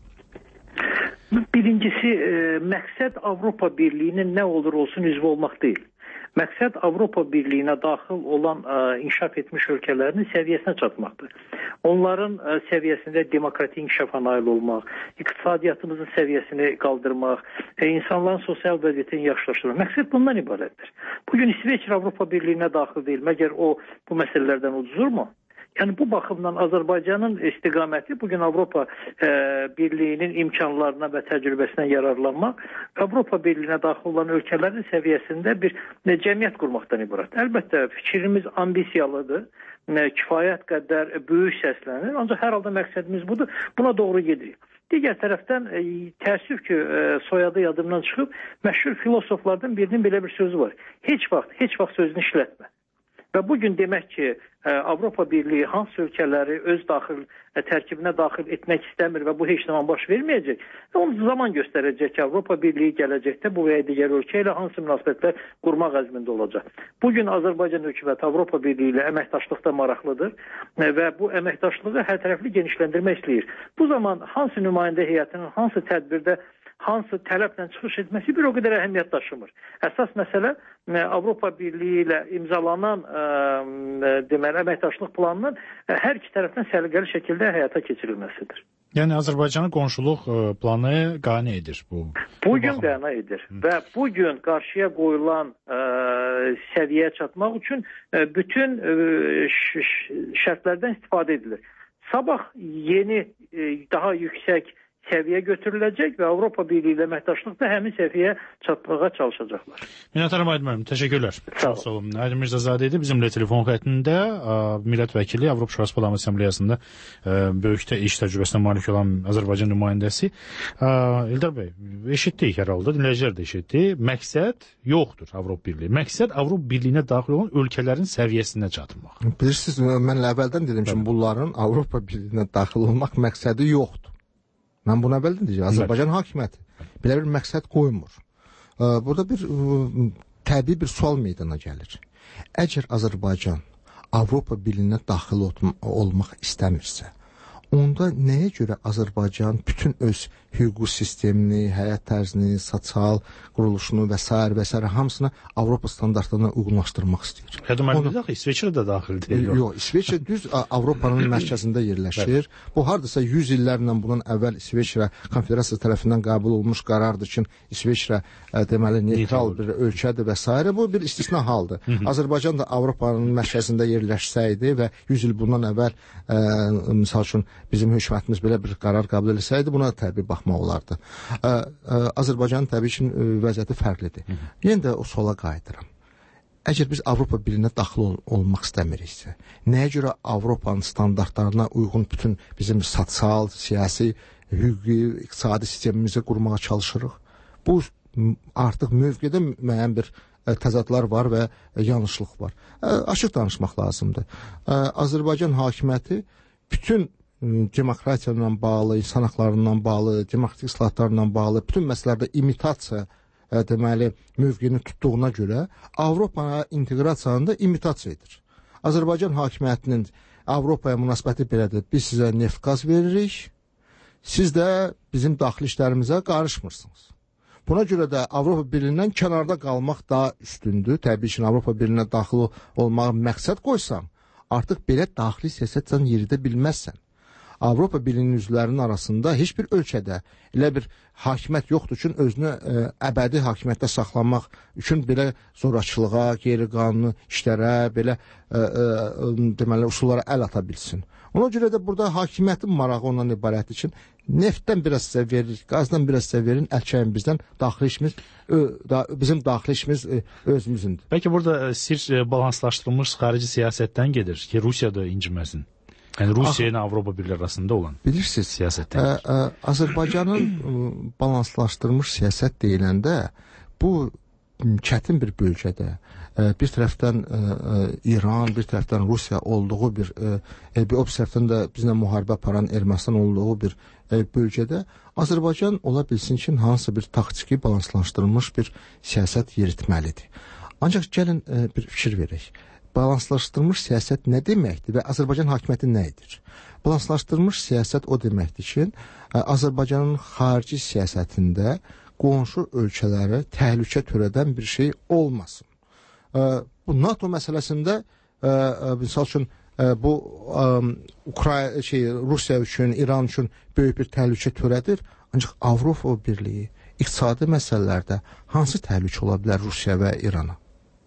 Birincisi, e, məqsəd Avropa Birliyinin nə olur olsun üzvü olmaq deyil. Məqsəd Avropa Birliyinə daxil olan ə, inkişaf etmiş ölkələrin səviyyəsinə çatmaqdır. Onların ə, səviyyəsində demokratik inkişafa nail olmaq, iqtisadiyyatımızın səviyyəsini qaldırmaq, ə, insanların sosial vəziyyətini yaxşılaşdırmaq. Məqsəd bundan ibarətdir. Bugün İsveçrə Avropa Birliyinə daxil deyil. Məgər o bu məsələlərdən udzurmu? Yəni bu baxımdan Azərbaycanın istiqaməti bugün Avropa e, Birliyinin imkanlarına və təcrübəsindən yararlanmaq, Avropa Birliyinə daxil olan ölkələrin səviyyəsində bir e, cəmiyyət qurmaqdan ibarət. Əlbəttə fikrimiz ambisiyalıdır, e, kifayət qədər böyük səslənir, ancaq hər halda məqsədimiz budur, buna doğru gedirik. Digər tərəfdən e, təəssüf ki, e, soyadı yadımdan çıxıb, məşhur filosoflardan birinin belə bir sözü var. Heç vaxt, heç vaxt sözünü işlətmə. Və bugün demək ki, Avropa Birliyi hansı ölkələri öz daxil tərkibinə daxil etmək istəmir və bu heç zaman baş verməyəcək. Onun zaman göstərəcək ki, Avropa Birliyi gələcəkdə bu və ya digər ölkə ilə hansı münasibətlər qurmaq əzmində olacaq. Bugün Azərbaycan hökuməti Avropa Birliyi ilə əməkdaşlıqda maraqlıdır və bu əməkdaşlığı hər tərəfli genişləndirmək istəyir. Bu zaman hansı nümayəndə heyətinin hansı tədbirdə hansı tələblə çıxış etməsi bir o qədər əhəmiyyət daşımır. Əsas məsələ Avropa Birliyi ilə imzalanan ə, deməli əməkdaşlıq planının hər iki tərəfdən səliqəli şəkildə həyata keçirilməsidir. Yəni Azərbaycanın qonşuluq planı qane edir bu. Bu gün qane edir Hı. və bu gün qarşıya qoyulan ə, səviyyəyə çatmaq üçün ə, bütün ə, şərtlərdən istifadə edilir. Sabah yeni ə, daha yüksək səviyyə götürüləcək və Avropa Birliyi ilə əməkdaşlıqda həmin səviyyəyə çatmağa çalışacaqlar. Minnətdaram Aydın müəllim, təşəkkürlər. Sağ olun. Aydın Mirzəzadə idi bizimlə telefon xəttində, millət vəkili, Avropa Şurası Parlament Assambleyasında böyük iş təcrübəsinə malik olan Azərbaycan nümayəndəsi. İldar bəy, eşitdik hər halda, dinləyicilər də eşitdi. Məqsəd yoxdur Avropa Birliyi. Məqsəd Avropa Birliyinə daxil olan ölkələrin səviyyəsinə çatmaq. Bilirsiniz, mən əvvəldən dedim ki, bunların Avropa Birliyinə daxil olmaq məqsədi yoxdur. Mən bunu əvvəldən deyəcəm. Azərbaycan hakimiyyəti belə bir məqsəd qoymur. Burada bir təbii bir sual meydana gəlir. Əgər Azərbaycan Avropa Birliyinə daxil olmaq istəmirsə, onda nəyə görə Azərbaycan bütün öz hüquqi sistemini, həyat tərzini, sosial quruluşunu və s. və s. hamısını Avropa standartlarına uyğunlaşdırmaq istəyir. Deməli, İsveçrə də daxil deyil. Yox, İsveçrə düz Avropanın mərkəzində yerləşir. Bu hardasa yüz illərlə bundan əvvəl İsveçrə konfederasiya tərəfindən qəbul olmuş qərardır ki, İsveçrə deməli neytral bir ölkədir və s. Bu bir istisna haldır. Hı -hı. Azərbaycan da Avropanın mərkəzində yerləşsəydi və yüz il bundan əvvəl ə, misal üçün bizim hökumətimiz belə bir qərar qəbul etsəydi, buna təbii baxmaq olardı. Ə, ə, Azərbaycanın təbii ki, vəziyyəti fərqlidir. Yenə də o suala qayıdıram. Əgər biz Avropa Birliyinə daxil ol olmaq istəmiriksə, nəyə görə Avropanın standartlarına uyğun bütün bizim sosial, siyasi, hüquqi, iqtisadi sistemimizi qurmağa çalışırıq? Bu artıq mövqedə müəyyən bir ə, təzadlar var və ə, yanlışlıq var. Ə, açıq danışmaq lazımdır. Ə, Azərbaycan hakimiyyəti bütün demokratiya ilə bağlı, insan haqlarından bağlı, demokratik islahatlarla bağlı bütün məsələlərdə imitasiya ə, deməli mövqeyini tutduğuna görə Avropa inteqrasiyanın da imitasiya edir. Azərbaycan hakimiyyətinin Avropaya münasibəti belədir. Biz sizə neft qaz veririk, siz də bizim daxili işlərimizə qarışmırsınız. Buna görə də Avropa Birliyindən kənarda qalmaq daha üstündür. Təbii ki, Avropa Birliyinə daxil olmağa məqsəd qoysan, artıq belə daxili siyasətlə yeridə bilməzsən. Avropa Birliyinin üzvlərinin arasında heç bir ölkədə elə bir hakimiyyət yoxdur ki, özünü ə, əbədi hakimiyyətdə saxlamaq üçün belə zorakılığa, qeyri-qanuni işlərə, belə ə, ə, deməli usullara əl ata bilsin. Ona görə də burada hakimiyyətin marağı ondan ibarətdir ki, neftdən biraz sizə veririk, qazdan biraz sizə verin, əlçəyin bizdən daxili işimiz, ö, da, bizim daxili işimiz ə, özümüzündür. Bəlkə burada sir balanslaşdırılmış xarici siyasətdən gedir ki, Rusiya da inciməsin. Yəni Rusiya ilə Avropa Birliyi arasında olan bilirsiniz, siyasətdən. Ə, ə, Azərbaycanın ə, balanslaşdırılmış siyasət deyiləndə bu çətin bir bölgədə ə, bir tərəfdən ə, ə, İran, bir tərəfdən Rusiya olduğu bir ə, bir o tərəfdən də bizlə müharibə aparan Ermənistan olduğu bir ə, bölgədə Azərbaycan ola bilsin ki, hansısa bir taktiki balanslaşdırılmış bir siyasət yeritməlidir. Ancaq gəlin ə, bir fikir verək. Balanslaşdırılmış siyasət nə deməkdir və Azərbaycan hakimiyyəti nə edir? Balanslaşdırılmış siyasət o deməkdir ki, Azərbaycanın xarici siyasətində qonşu ölkələrə təhlükə törədən bir şey olmasın. Bu NATO məsələsində misal üçün bu Ukrayna şey Rusiya üçün, İran üçün böyük bir təhlükə törədir, ancaq Avropa Birliyi iqtisadi məsələlərdə hansı təhlükə ola bilər Rusiya və İrana?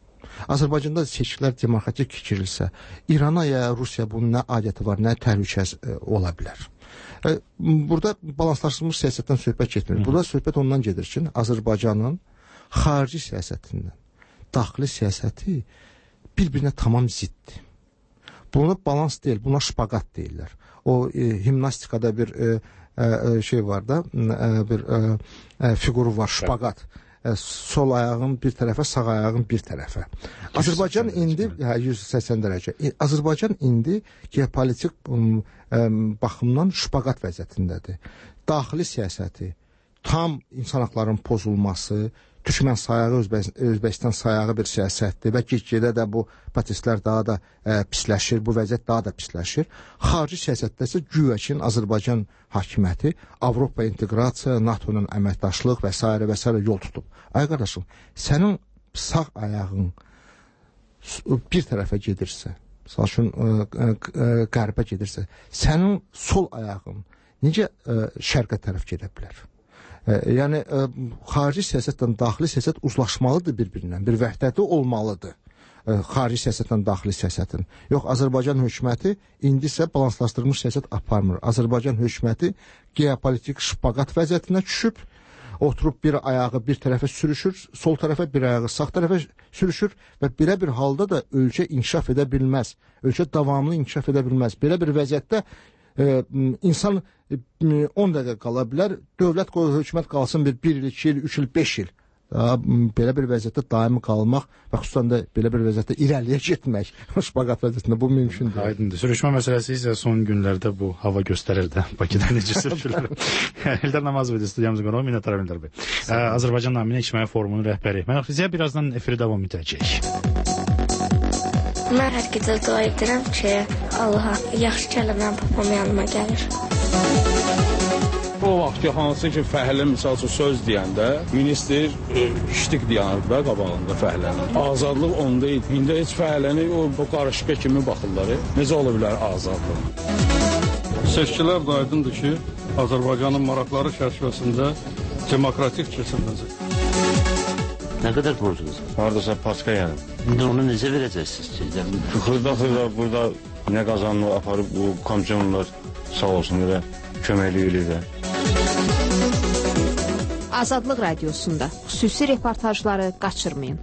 Azərbaycanda seçkilər demokratik keçirilsə, İrana ya Rusiya bunun nə adiyyəti var, nə təhlükəsi e, ola bilər. E, burada balanslaşdırılmış siyasətdən söhbət getmir. Burada söhbət ondan gedir ki, Azərbaycanın xarici siyasətindən daxili siyasəti bir-birinə tamam ziddir. Buna balans deyil, buna şpaqat deyirlər. O e, gimnastikada bir e, e, şey var da, e, bir e, e, fiquru var, şpaqat. E, sol ayağın bir tərəfə, sağ ayağın bir tərəfə. Azərbaycan indi hə, yüz səksən dərəcə. Azərbaycan indi geopolitik e, baxımdan şpaqat vəziyyətindədir. Daxili siyasəti, tam insan haqlarının pozulması, Türkmen sayağı, Özbək, Özbəkistan sayağı bir siyasətdir və get-gedə də bu proseslər daha da e, pisləşir, bu vəziyyət daha da pisləşir. Xarici siyasətdə isə güya ki, Azərbaycan hakimiyyəti Avropa inteqrasiya, NATO'nun əməkdaşlıq və s. və s. yol tutub. Ay qardaşım, sənin sağ ayağın bir tərəfə gedirsə, misal üçün qərbə gedirsə, sənin sol ayağın necə e, şərqə tərəf gedə bilər? E, yəni e, xarici siyasətdən daxili siyasət uzlaşmalıdır bir-birindən, bir vəhdəti olmalıdır e, xarici siyasətdən daxili siyasətin. Yox, Azərbaycan hökuməti indi isə balanslaşdırılmış siyasət aparmır. Azərbaycan hökuməti geopolitik şpaqat vəziyyətinə düşüb, oturub bir ayağı bir tərəfə sürüşür, sol tərəfə bir ayağı sağ tərəfə sürüşür və belə bir halda da ölkə inkişaf edə bilməz. Ölkə davamlı inkişaf edə bilməz. Belə bir vəziyyətdə Ee, insan e, on dəqiqə qala bilər, dövlət qoyu, hökumət qalsın bir bir il, iki il, üç il, beş il. Daha, belə bir vəziyyətdə daimi qalmaq və xüsusən də belə bir vəziyyətdə irəliyə getmək, şpaqat vəziyyətində bu mümkündür. Aydındır. Sürüşmə məsələsi isə son günlərdə bu hava göstərir də Bakıda necə sürüşülür. Eldar Namazov idi studiyamızın qonağı, minnətdaram Eldar bəy. Azərbaycan Naminə İctimai Forumunun rəhbəri. Mən sizə birazdan efiri davam edəcək. Mən hər gecə dua edirəm ki, Allaha yaxşı kəlməm papam yanıma gəlir. O vaxt ki, hansı ki, fəhlə misal üçün söz deyəndə, minister e, iştik deyənir də qabağında fəhlənin. Azadlıq onda idi. İndi heç fəhləni o, o qarışıqa kimi baxırlar. Necə ola bilər azadlıq? Seçkilər də aydındır ki, Azərbaycanın maraqları çərçivəsində demokratik keçiriləcək. Nə qədər borcunuz var? Haradasa paska yəni. İndi onu necə verəcəksiniz sizdən? Xırda-xırda burada nə qazanını aparıb bu komissiyonlar sağ olsun elə köməkli eləyirlər. Azadlıq Radiosunda xüsusi reportajları qaçırmayın.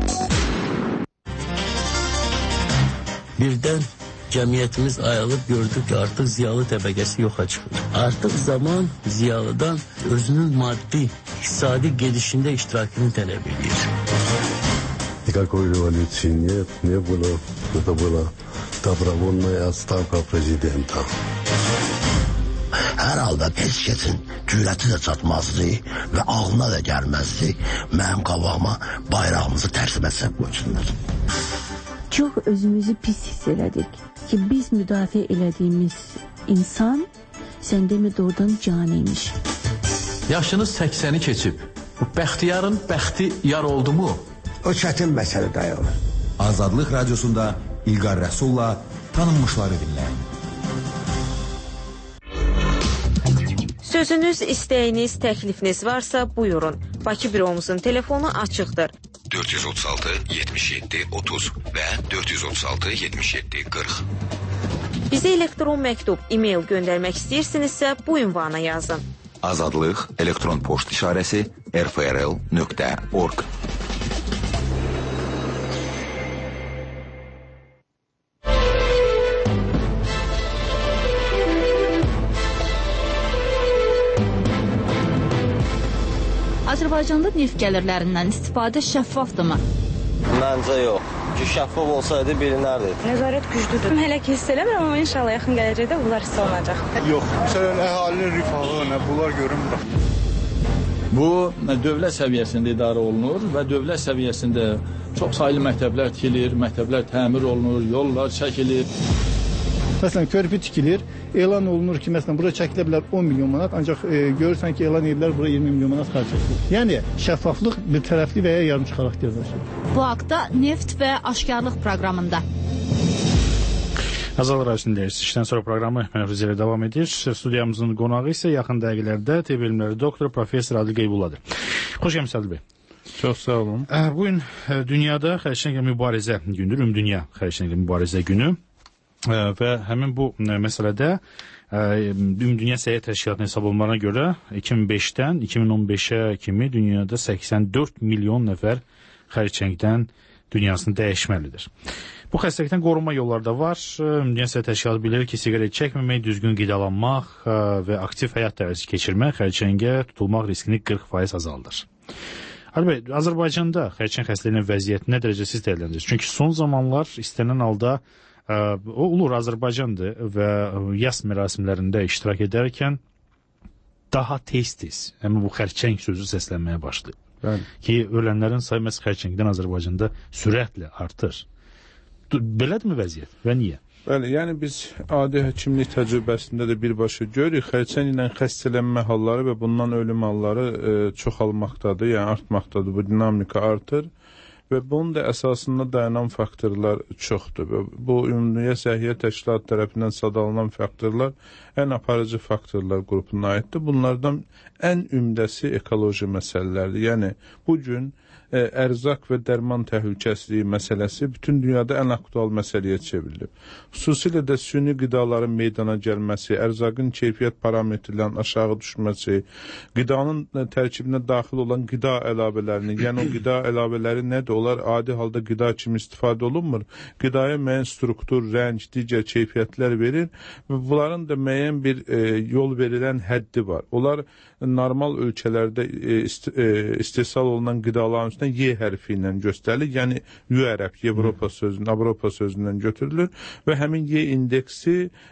Birdən cəmiyyətimiz ayılıb gördük ki, artıq ziyalı təbəqəsi yoxa çıxır. Artıq zaman ziyalıdan özünün maddi, iqtisadi gedişində iştirakını tələb edir. Никакой революции нет, не было. Это была добровольная отставка президента. Hər halda heç kəsin cürəti də çatmazdı və ağlına da gəlməzdi mənim qabağıma bayrağımızı tərsim etsək qoysunlar. Çox özümüzü pis hiss elədik ki, biz müdafiə elədiyimiz insan sən demə doğrudan canıymış. Yaşınız səksəni keçib. Bu bəxtiyarın bəxti yar oldu mu? O çətin məsələ dayanır. Azadlıq Radiosunda İlqar Rəsulla tanınmışları dinləyin. Sözünüz, istəyiniz, təklifiniz varsa buyurun. Bakı büromuzun telefonu açıqdır. dörd yüz otuz altı yetmiş yeddi otuz və dörd yüz otuz altı yetmiş yeddi qırx. Bizə elektron məktub, e-mail göndərmək istəyirsinizsə bu ünvana yazın. Azadlıq elektron poçt işarəsi r f r l nöqtə org. Azərbaycanda neft gəlirlərindən istifadə şəffafdırmı? Məncə yox. Ki, şəffaf olsaydı bilinərdi. Nəzarət güclüdür. Hələ ki hiss eləmirəm, amma inşallah yaxın gələcəkdə bunlar hiss olunacaq. Yox, məsələn, əhalinin rifahı, nə bunlar görünmür. Bu, dövlət səviyyəsində idarə olunur və dövlət səviyyəsində çox saylı məktəblər tikilir, məktəblər təmir olunur, yollar çəkilir. Məsələn, körpü tikilir, elan olunur ki, məsələn, bura çəkilə bilər on milyon manat, ancaq e, görürsən ki, elan edirlər, bura iyirmi milyon manat xərc edilir. Yəni, şəffaflıq bir tərəfli və ya yarımçı xarakter daşıyır. Bu haqda Neft və Aşkarlıq proqramında. Azadlıq Radiosundayız. İşdən sonra proqramı mənəviz ilə davam edir. Studiyamızın qonağı isə yaxın dəqiqələrdə T V elmləri doktoru professor Adil Qeybulladır. Xoş gəlmisiniz Adil bəy. Çox sağ olun. Bu gün dünyada xərçənglə mübarizə günüdür, ümumdünya xərçənglə mübarizə günü və həmin bu məsələdə Ümumdünya Səhiyyə Təşkilatının hesablamalarına görə iki min beşdən iki min on beşə kimi dünyada səksən dörd milyon nəfər xərçəngdən dünyasını dəyişməlidir. Bu xəstəlikdən qorunma yolları da var. Ümumdünya Səhiyyə Təşkilatı bilir ki, siqaret çəkməmək, düzgün qidalanmaq və aktiv həyat tərzi keçirmək xərçəngə tutulmaq riskini qırx faiz azaldır. Ali bəy, Azərbaycanda xərçəng xəstəliyinin vəziyyəti nə dərəcə siz dəyərləndirirsiniz? Çünki son zamanlar istənilən halda o olur Azərbaycandır və yas mərasimlərində iştirak edərkən daha tez-tez həmin bu xərçəng sözü səslənməyə başlayır. Bəli. Ki, ölənlərin sayı məhz xərçəngdən Azərbaycanda sürətlə artır. Belədirmi vəziyyət və niyə? Bəli, yəni biz adi həkimlik təcrübəsində də birbaşa görürük, xərçəng ilə xəstələnmə halları və bundan ölüm halları e, çoxalmaqdadır, yəni artmaqdadır, bu dinamika artır. Və bunun da əsasında dayanan faktorlar çoxdur. Və bu, Ümumdünya Səhiyyə Təşkilatı tərəfindən sadallanan faktorlar ən aparıcı faktorlar qrupuna aiddir. Bunlardan ən ümdəsi ekoloji məsələlərdir. Yəni, bugün e, ərzaq və dərman təhlükəsizliyi məsələsi bütün dünyada ən aktual məsələyə çevrilib. Xüsusilə də süni qidaların meydana gəlməsi, ərzaqın keyfiyyət parametrlərinin aşağı düşməsi, qidanın tərkibinə daxil olan qida əlavələrinin, yəni o qida əlavələri nədir? Onlar adi halda qida kimi istifadə olunmur. Qidaya müəyyən struktur, rəng, digər keyfiyyətlər verir və bunların da müəyyən bir e, yol verilən həddi var. Onlar normal ölkələrdə e, ist e, istehsal olunan qidaların üstündən Y hərfi ilə göstərilir. Yəni Y ərəb, Avropa sözündən, Avropa sözündən götürülür və həmin Y indeksi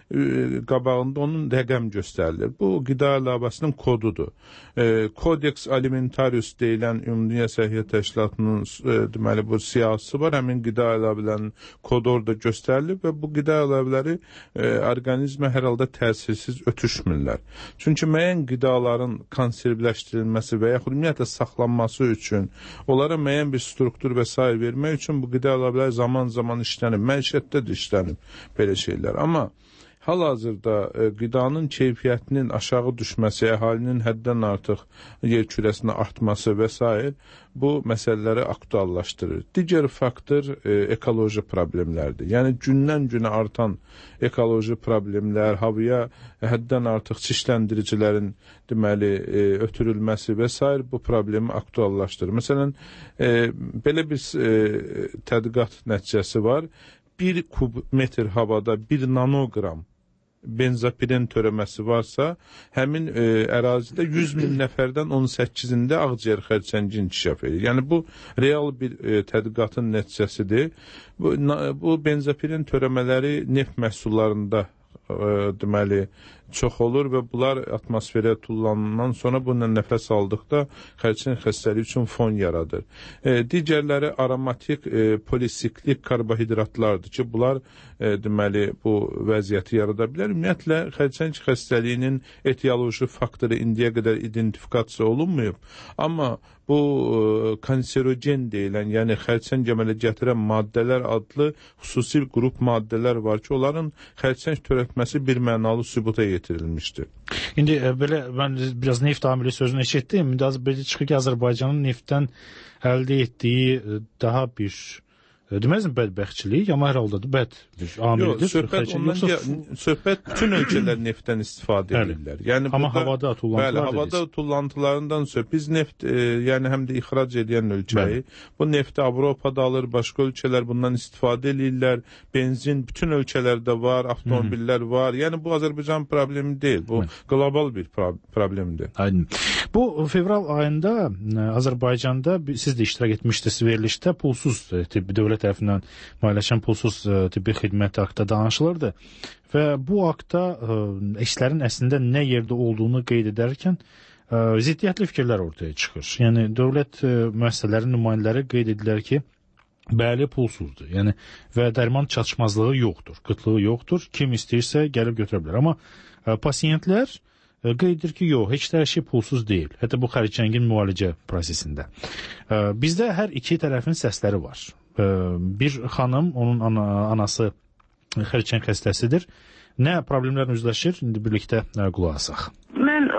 e, qabağında onun rəqəm göstərilir. Bu qida əlavəsinin kodudur. E, Codex Alimentarius deyilən Ümumdünya Səhiyyə Təşkilatının e, deməli bu siyasi var, həmin qida əlavələrinin kodu orada göstərilib və bu qida əlavələri e, orqanizmə hər halda təsirsiz ötüşmürlər. Çünki müəyyən qidaların konservləşdirilməsi və yaxud ümumiyyətlə saxlanması üçün, onlara müəyyən bir struktur və sair vermək üçün bu qida əlavələri zaman-zaman işlənib, məişətdə də işlənib belə şeylər. Amma hal-hazırda e, qidanın keyfiyyətinin aşağı düşməsi, əhalinin həddən artıq yer kürəsində artması və s. bu məsələləri aktuallaşdırır. Digər faktor e, ekoloji problemlərdir. Yəni gündən-günə artan ekoloji problemlər, havaya həddən artıq çirkləndiricilərin deməli e, ötürülməsi və s. bu problemi aktuallaşdırır. Məsələn, e, belə bir e, tədqiqat nəticəsi var. Bir kubmetr havada bir nanogram benzopiren törəməsi varsa, həmin e, ərazidə yüz min nəfərdən on səkkizində ağciyər xərçəngi inkişaf edir. Yəni bu real bir e, tədqiqatın nəticəsidir. Bu, na, bu benzopiren törəmələri neft məhsullarında e, deməli çox olur və bunlar atmosferə tullanandan sonra bununla nəfəs aldıqda xərçəng xəstəliyi üçün fon yaradır. E, digərləri aromatik e, polisiklik karbohidratlardır ki, bunlar e, deməli bu vəziyyəti yarada bilər. Ümumiyyətlə xərçəng xəstəliyinin etioloji faktoru indiyə qədər identifikasiya olunmayıb, amma bu e, kanserogen deyilən, yəni xərçəng əmələ gətirən maddələr adlı xüsusi qrup maddələr var ki, onların xərçəng törətməsi bir mənalı sübuta yetirilmişdir. İndi e, belə mən biraz neft amili sözünü eşitdim. İndi belə çıxır ki, Azərbaycanın neftdən əldə etdiyi e, daha bir deməzdim bədbəxtçilik, amma hər halda da bəd bir amildir. Yox, söhbət ondan yoxsa... söhbət bütün ölkələr neftdən istifadə edirlər. Yəni amma burada, havada tullantılar bəli, havada tullantılarından söhbət. Biz neft e, yəni həm də ixrac edən ölkəyi. Bu nefti Avropada alır, başqa ölkələr bundan istifadə edirlər. Benzin bütün ölkələrdə var, avtomobillər Hı -hı. var. Yəni bu Azərbaycan problemi deyil. Bu Hı. qlobal bir pro problemdir. Aydın. Bu fevral ayında Azərbaycanda siz də iştirak etmişdiniz verilişdə pulsuz tibbi dövlət tərəfindən maliyyələşən pulsuz tibbi xidmət haqqında danışılırdı və bu haqda işlərin əslində nə yerdə olduğunu qeyd edərkən ziddiyyətli fikirlər ortaya çıxır. Yəni dövlət müəssisələrinin nümayəndələri qeyd edirlər ki, bəli pulsuzdur. Yəni və dərman çatışmazlığı yoxdur, qıtlığı yoxdur. Kim istəyirsə gəlib götürə bilər. Amma pasiyentlər qeyd edir ki, yox, heç də hər şey pulsuz deyil. Hətta bu xərçəngin müalicə prosesində. Bizdə hər iki tərəfin səsləri var. Bir xanım, onun ana, anası xərçəng xəstəsidir. Nə problemlərlə üzləşir? İndi birlikdə qulaq asaq. Mən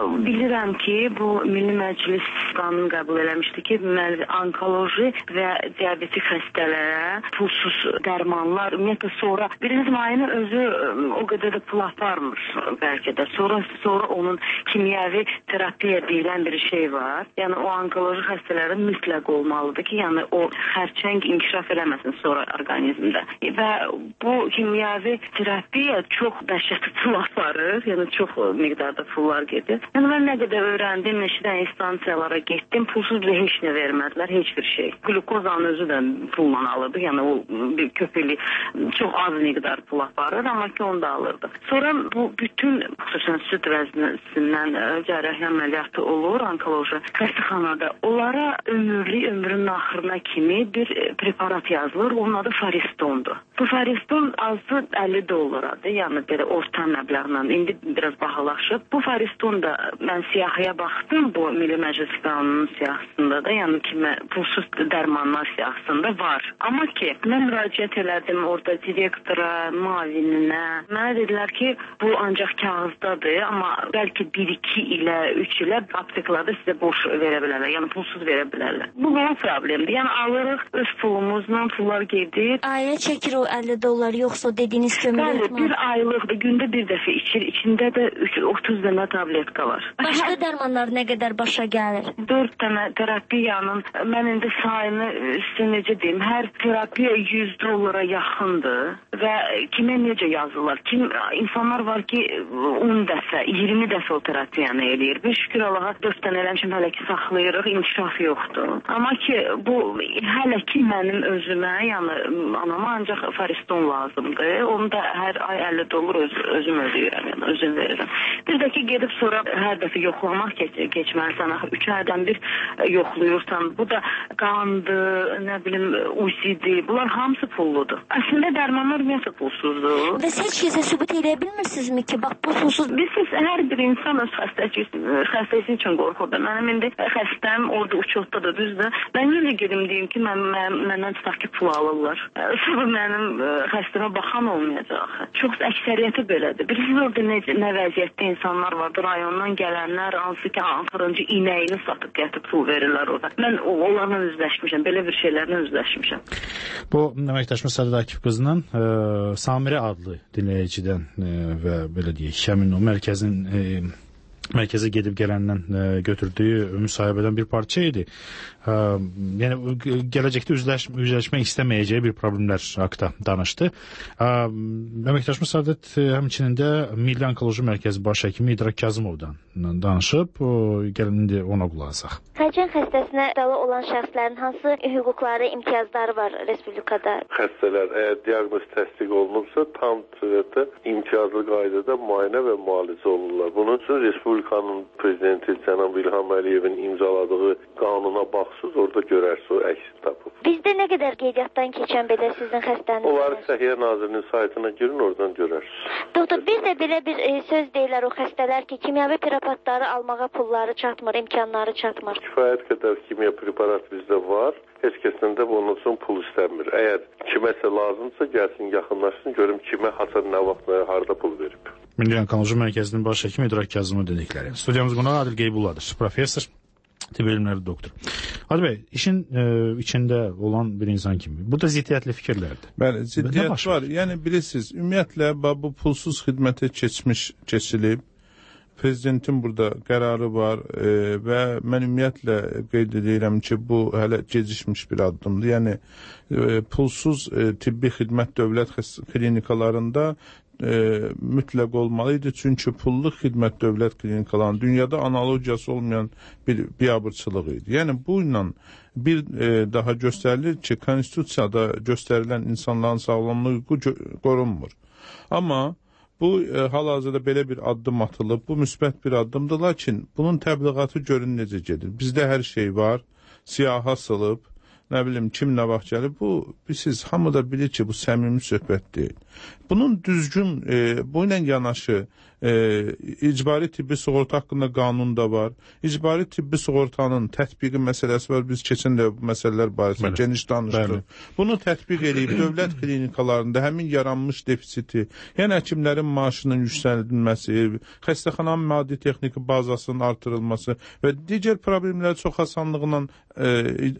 bilirəm ki, bu Milli Məclis qanun qəbul eləmişdi ki, onkoloji və diabetik xəstələrə pulsuz dərmanlar, ümumiyyətlə sonra bilirsiniz, müayinə özü o qədər də pul aparmır bəlkə də. Sonra, sonra onun kimyəvi terapiya deyilən bir şey var. Yəni o onkoloji xəstələrin mütləq olmalıdır ki, yəni o xərçəng inkişaf eləməsin sonra orqanizmdə. Və bu kimyəvi terapiya çox dəhşətli pul aparır, yəni çox miqdarda pullar gedir. Yəni mən nə qədər öyrəndim, eşidən instansiyalara getdim, pulsuz bizə heç nə vermədilər, heç bir şey. Glukozanın özü də pulla alırdı, yəni o bir köpüklü çox az miqdar pul aparır, amma ki onu da alırdı. Sonra bu bütün xüsusən süd vəznəsindən cərrahi əməliyyatı olur onkoloji xəstəxanada. Onlara ömürlük, ömrünün axırına kimi bir preparat yazılır, onun adı Faristondur. Bu Fariston azı əlli dollaradır, yəni belə orta məbləğlə, indi biraz bahalaşıb. Bu Fariston da mən siyahıya baxdım, bu Milli Məclis qanunun siyahısında da, yəni ki, pulsuz dərmanlar siyahısında var. Amma ki, mən müraciət elədim orada direktora, müavininə. Mənə dedilər ki, bu ancaq kağızdadır, amma bəlkə bir iki ilə, üç ilə apteklarda sizə boş verə bilərlər, yəni pulsuz verə bilərlər. Bu bana problemdir. Yəni alırıq, öz pulumuzla pullar gedir. Ailə çəkir o əlli dollar, yoxsa dediyiniz kömür Bəli, bir aylıqdır, gündə bir dəfə içir, içində də otuz dənə tabletka var. Başqa dərmanlar nə qədər başa gəlir? dörd dənə terapiyanın, mən indi sayını sizə necə deyim, hər terapiya yüz dollara yaxındır və kimə necə yazırlar? Kim, insanlar var ki, on dəfə, iyirmi dəfə o terapiyanı eləyir. Bir şükür Allaha dörd dənə eləmişim, hələ ki saxlayırıq, inkişaf yoxdur. Amma ki, bu hələ ki mənim özümə, yəni anama ancaq Fariston lazımdır. Onu da hər ay əlli dollar öz, özüm ödəyirəm, yəni özüm verirəm. Bir də ki, gedib sonra hər dəfə yoxlamaq geç, geçməlisən, axı üç aydan bir yoxluyursan. Bu da qandır, nə bilim, U C D, bunlar hamısı pulludur. Əslində dərmanlar ümumiyyətlə pulsuzdur. Və heç kəsə sübut edə bilmirsinizmi ki, bax, bu pulsuz? Biz siz hər bir insan öz xəstəsi üçün qorxurdur. Mənim indi xəstəm orada uçotdadır, düzdür. Mən necə gedim deyim ki, mən, mən, məndən tutaq pul alırlar. Sonra mənim xəstəmə baxan olmayacaq. Çox əksəriyyəti belədir. Bilirsiniz, orada nə, nə vəziyyətdə insanlar vardır, rayondan gələnlər, hansı ki, axırıncı inəyini satıb gətirib pul verirlər orada. Mən onlarla üzləşmişəm, belə bir şeylərlə üzləşmişəm. Bu əməkdaşımız Sədat Akif qızından e, Samirə adlı dinləyicidən e, və belə deyək, həmin o mərkəzin e, mərkəzə gedib gələndən e, götürdüyü müsahibədən bir parça idi. E, yəni gələcəkdə üzləş, üzləşmək istəməyəcəyi bir problemlər haqqında danışdı. E, əməkdaşımız Sədat e, həmçinin də Milli Onkoloji Mərkəzi baş həkimi İdrak Kazımovdan danışıb. O, gəlin indi ona qulaq asaq. Xərçəng xəstəsinə dalı olan şəxslərin hansı hüquqları, imtiyazları var Respublikada? Xəstələr əgər diaqnoz təsdiq olunubsa, tam surətdə imtiyazlı qaydada müayinə və müalicə olurlar. Bunun üçün Respublikanın prezidenti Cənab İlham Əliyevin imzaladığı qanuna baxsız, orada görərsiniz, o əksini tapıb. Bizdə nə qədər qeydiyyatdan keçən belə sizin xəstəniz? Onları Səhiyyə Nazirinin saytına girin, oradan görərsiniz. Doktor, biz də belə bir e, söz deyirlər o xəstələr ki, kimyəvi preparatları almağa pulları çatmır, imkanları çatmır. Kifayət qədər kimya preparat bizdə var. Heç kəsdən də bunun üçün pul istəmir. Əgər kiməsə lazımsa, gəlsin, yaxınlaşsın, görüm kimə, haçan, nə vaxt, harada pul verib. Milli Onkoloji Mərkəzinin baş həkimi İdrak Kazımov dedikləri. Studiyamız qonaq Adil Qeybulladır, professor, tibb elmləri doktor. Adil bəy, işin e, içində olan bir insan kimi. Bu da ziddiyyətli fikirlərdir. Bəli, ziddiyyət var. Yəni bilirsiniz, ümumiyyətlə bu pulsuz xidmətə keçmiş, keçilib. Prezidentin burada qərarı var e, və mən ümumiyyətlə qeyd edirəm ki, bu hələ gecikmiş bir addımdır. Yəni e, pulsuz e, tibbi xidmət dövlət klinikalarında e, mütləq olmalıydı. Çünki pullu xidmət dövlət klinikalarının dünyada analogiyası olmayan bir biabırçılıq idi. Yəni bu ilə bir e, daha göstərilir ki, konstitusiyada göstərilən insanların sağlamlığı qorunmur. Amma bu e, hal-hazırda belə bir addım atılıb, bu müsbət bir addımdır, lakin bunun təbliğatı görün necə gedir. Bizdə hər şey var, siyaha sılıb, nə bilim, kim nə vaxt gəlib, bu, siz hamı da bilir ki, bu səmimi söhbət deyil. Bunun düzgün, e, bu ilə yanaşı e, icbari tibbi sığorta haqqında qanun da var. İcbari tibbi sığortanın tətbiqi məsələsi var. Biz keçən də bu məsələlər barəsində geniş danışdıq. Bunu tətbiq edib dövlət klinikalarında həmin yaranmış defisiti, yəni həkimlərin maaşının yüksəldilməsi, xəstəxananın maddi texniki bazasının artırılması və digər problemləri çox asanlıqla e,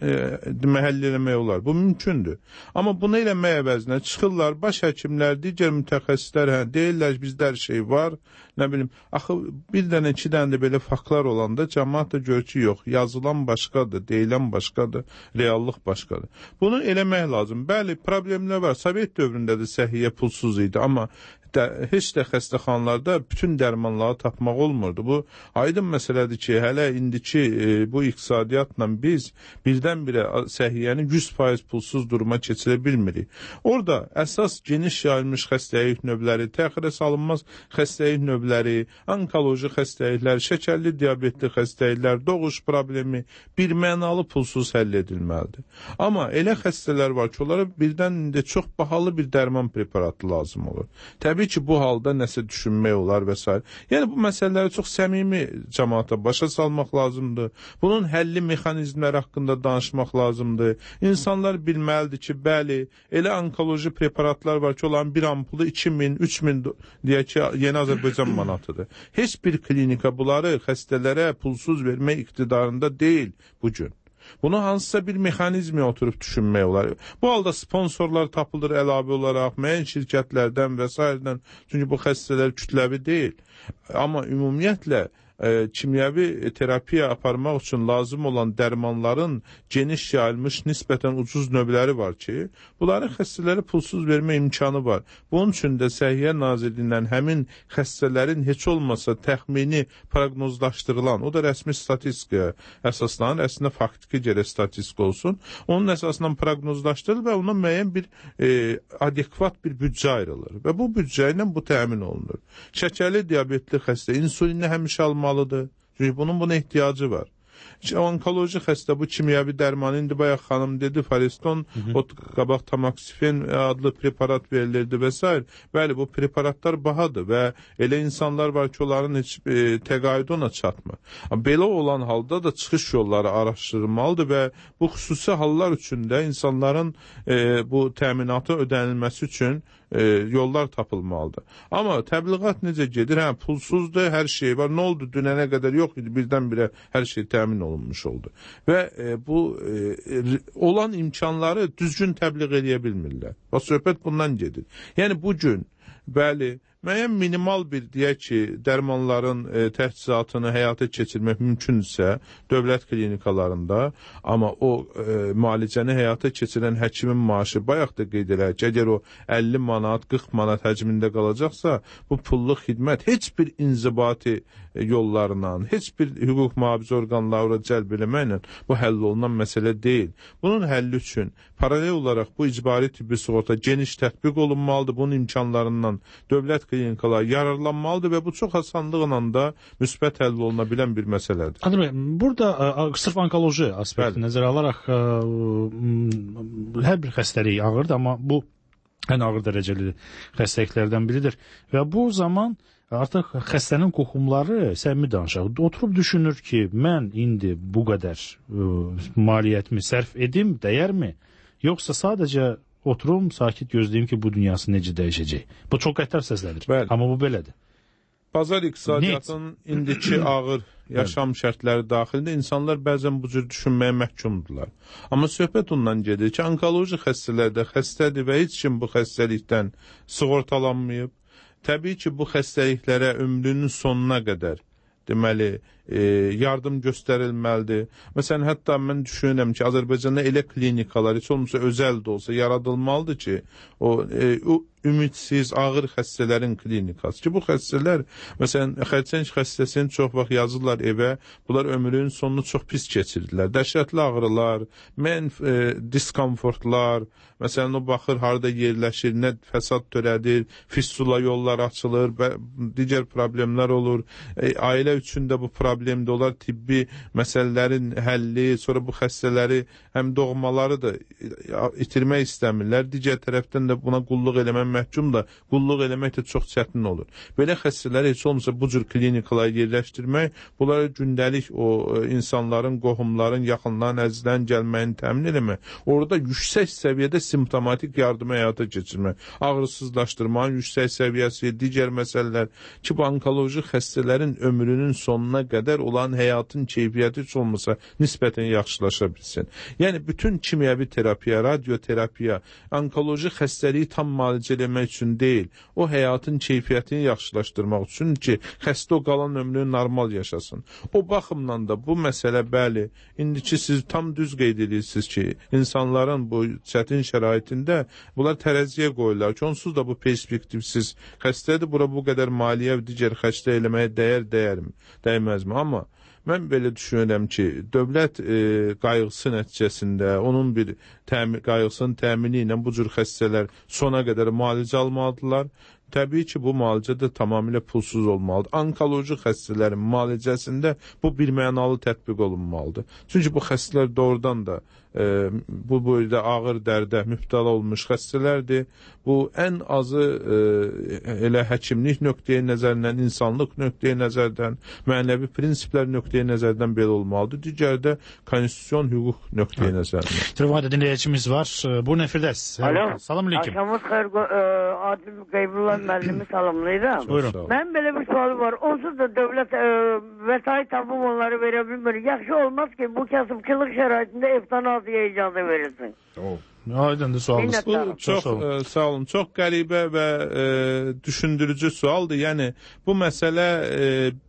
e, həll eləmək olar. Bu mümkündür. Amma bunu eləmək əvəzinə çıxırlar, baş həkimlər, digər mütəxəssislər hə, deyirlər bizdə hər şey var. Nə bilim, axı bir dənə, iki dənə də belə faktlar olanda cəmaat da görür ki, yox, yazılan başqadır, deyilən başqadır, reallıq başqadır. Bunu eləmək lazım. Bəli, problemlər var. Sovet dövründə də səhiyyə pulsuz idi, amma də, heç də xəstəxanalarda bütün dərmanları tapmaq olmurdu. Bu aydın məsələdir ki, hələ indiki e, bu iqtisadiyyatla biz birdən-birə səhiyyəni yüz faiz pulsuz duruma keçirə bilmirik. Orada əsas geniş yayılmış xəstəlik növləri, təxirə salınmaz xəstəlik növləri, onkoloji xəstəliklər, şəkərli diabetli xəstəliklər, doğuş problemi birmənalı pulsuz həll edilməlidir. Amma elə xəstələr var ki, onlara birdən də çox bahalı bir dərman preparatı lazım olur. Təbii ki, bu halda nəsə düşünmək olar və s. Yəni, bu məsələləri çox səmimi cəmaata başa salmaq lazımdır. Bunun həlli mexanizmləri haqqında danışmaq lazımdır. İnsanlar bilməlidir ki, bəli, elə onkoloji preparatlar var ki, olan bir ampulu iki min, üç min deyək ki, yeni Azərbaycan manatıdır. Heç bir klinika bunları xəstələrə pulsuz vermək iqtidarında deyil bugün. Bunu hansısa bir mexanizmə oturub düşünmək olar. Bu halda sponsorlar tapılır əlavə olaraq, müəyyən şirkətlərdən və s. Çünki bu xəstələr kütləvi deyil. Amma ümumiyyətlə e, kimyəvi terapiya aparmaq üçün lazım olan dərmanların geniş yayılmış, nisbətən ucuz növləri var ki, bunların xəstələri pulsuz vermə imkanı var. Bunun üçün də Səhiyyə Nazirliyindən həmin xəstələrin heç olmasa təxmini proqnozlaşdırılan, o da rəsmi statistikaya əsaslanır, əslində faktiki gərək statistika olsun, onun əsasından proqnozlaşdırılır və ona müəyyən bir e, adekvat bir büdcə ayrılır və bu büdcə ilə bu təmin olunur. Şəkərli diabetli xəstə insulinini həmişə almalıdır, çünki bunun buna ehtiyacı var. Onkoloji xəstə bu kimyəvi dərmanı, indi bayaq xanım dedi, Fariston, o qabaq tamoksifen adlı preparat verilirdi və s. Bəli, bu preparatlar bahadır və elə insanlar var ki, onların heç e, təqaüdü ona çatmır. Belə olan halda da çıxış yolları araşdırılmalıdır və bu xüsusi hallar üçün də insanların e, bu təminatı ödənilməsi üçün e, yollar tapılmalıdır. Amma təbliğat necə gedir? Hə, pulsuzdur, hər şey var. Nə oldu? Dünənə qədər yox idi, birdən-birə hər şey təmin olunmuş oldu. Və e, bu e, olan imkanları düzgün təbliğ edə bilmirlər. Və söhbət bundan gedir. Yəni bugün, bəli, müəyyən minimal bir, deyək ki, dərmanların e, təchizatını həyata keçirmək mümkünsə dövlət klinikalarında, amma o e, müalicəni həyata keçirən həkimin maaşı bayaq da qeyd edək ki, əgər o əlli manat, qırx manat həcmində qalacaqsa, bu pulluq xidmət heç bir inzibati e, yollarla, heç bir hüquq mühafizə orqanları cəlb eləməklə bu həll olunan məsələ deyil. Bunun həlli üçün paralel olaraq bu icbari tibbi sığorta geniş tətbiq olunmalıdır. Bunun imkanlarından dövlət klinikalar yararlanmalıdır və bu çox asanlıqla da müsbət həll oluna bilən bir məsələdir. Adil bəy, burada ə, sırf onkoloji aspekti nəzərə alaraq ə, hər bir xəstəlik ağırdır, amma bu ən ağır dərəcəli xəstəliklərdən biridir və bu zaman artıq xəstənin qohumları səmimi danışaq. Oturub düşünür ki, mən indi bu qədər ə, maliyyətimi sərf edim, dəyərmi? Yoxsa sadəcə oturum, sakit gözləyim ki, bu dünyası necə dəyişəcək. Bu çox qəddar səslədir. Bəli. Amma bu belədir. Bazar iqtisadiyyatının indiki ağır yaşam şərtləri daxilində insanlar bəzən bu cür düşünməyə məhkumdurlar. Amma söhbət ondan gedir ki, onkoloji xəstələrdə xəstədir və heç kim bu xəstəlikdən sığortalanmayıb. Təbii ki, bu xəstəliklərə ömrünün sonuna qədər deməli, e, yardım göstərilməlidir. Məsələn, hətta mən düşünürəm ki, Azərbaycanda elə klinikalar, heç olmasa özəl də olsa yaradılmalıdır ki, o, e, o ümidsiz, ağır xəstələrin klinikası ki, bu xəstələr, məsələn, xərçəng xəstəsini çox vaxt yazırlar evə, bunlar ömrünün sonunu çox pis keçirdilər. Dəhşətli ağrılar, mən e, diskomfortlar, məsələn, o baxır, harada yerləşir, nə fəsad törədir, fistula yollar açılır, və digər problemlər olur. E, ailə üçün də bu problemdə olar, tibbi məsələlərin həlli, sonra bu xəstələri həm doğmaları da itirmək istəmirlər, digər tərəfdən də buna qulluq eləmə məhkum da qulluq eləmək də çox çətin olur. Belə xəstələri heç olmasa bu cür klinikalara yerləşdirmək, bunlara gündəlik o insanların, qohumların, yaxınların, əzizlərin gəlməyini təmin eləmək, orada yüksək səviyyədə simptomatik yardım həyata keçirmək, ağrısızlaşdırmanın yüksək səviyyəsi, digər məsələlər ki, bu onkoloji xəstələrin ömrünün sonuna qədər olan həyatın keyfiyyəti heç olmasa nisbətən yaxşılaşa bilsin. Yəni, bütün kimyəvi terapiya, radioterapiya, onkoloji xəstəliyi tam müalicə eləmək üçün deyil, o həyatın keyfiyyətini yaxşılaşdırmaq üçün ki, xəstə o qalan ömrünü normal yaşasın. O baxımdan da bu məsələ, bəli, indiki siz tam düz qeyd edirsiniz ki, insanların bu çətin şəraitində bunlar tərəziyə qoyurlar ki, onsuz da bu perspektivsiz xəstədir, bura bu qədər maliyyə və digər xərclər eləməyə dəyər, dəyərmi, dəyməzmi? Amma mən belə düşünürəm ki, dövlət e, qayğısı nəticəsində, onun bir təmin, qayğısının təmini ilə bu cür xəstələr sona qədər müalicə almalıdırlar. Təbii ki, bu müalicə də tamamilə pulsuz olmalıdır. Onkoloji xəstələrin müalicəsində bu birmənalı tətbiq olunmalıdır. Çünki bu xəstələr doğrudan da e, bu boyda ağır dərdə mübtəla olmuş xəstələrdir. Bu ən azı e, elə həkimlik nöqteyi nəzərindən, insanlıq nöqteyi nəzərdən, mənəvi prinsiplər nöqteyi nəzərdən belə olmalıdır. Digər də konstitusyon hüquq nöqteyi nəzərindən. Telefonda dinləyicimiz var. Buyurun əfirdəs. Alo. Salam aleyküm. Axşamınız xeyir. Adil Qeybullah müəllimi salamlayıram. Buyurun. Mən belə bir sualım var. Onsuz da dövlət e, vəsait tapıb onları verə bilmir. Yaxşı olmaz ki, bu kasıbçılıq şəraitində evtanaziya icazə verilsin. Oh. Aydındır sualınız. Bu çox e, sağ olun. Çox qəribə və e, düşündürücü sualdır. Yəni bu məsələ e,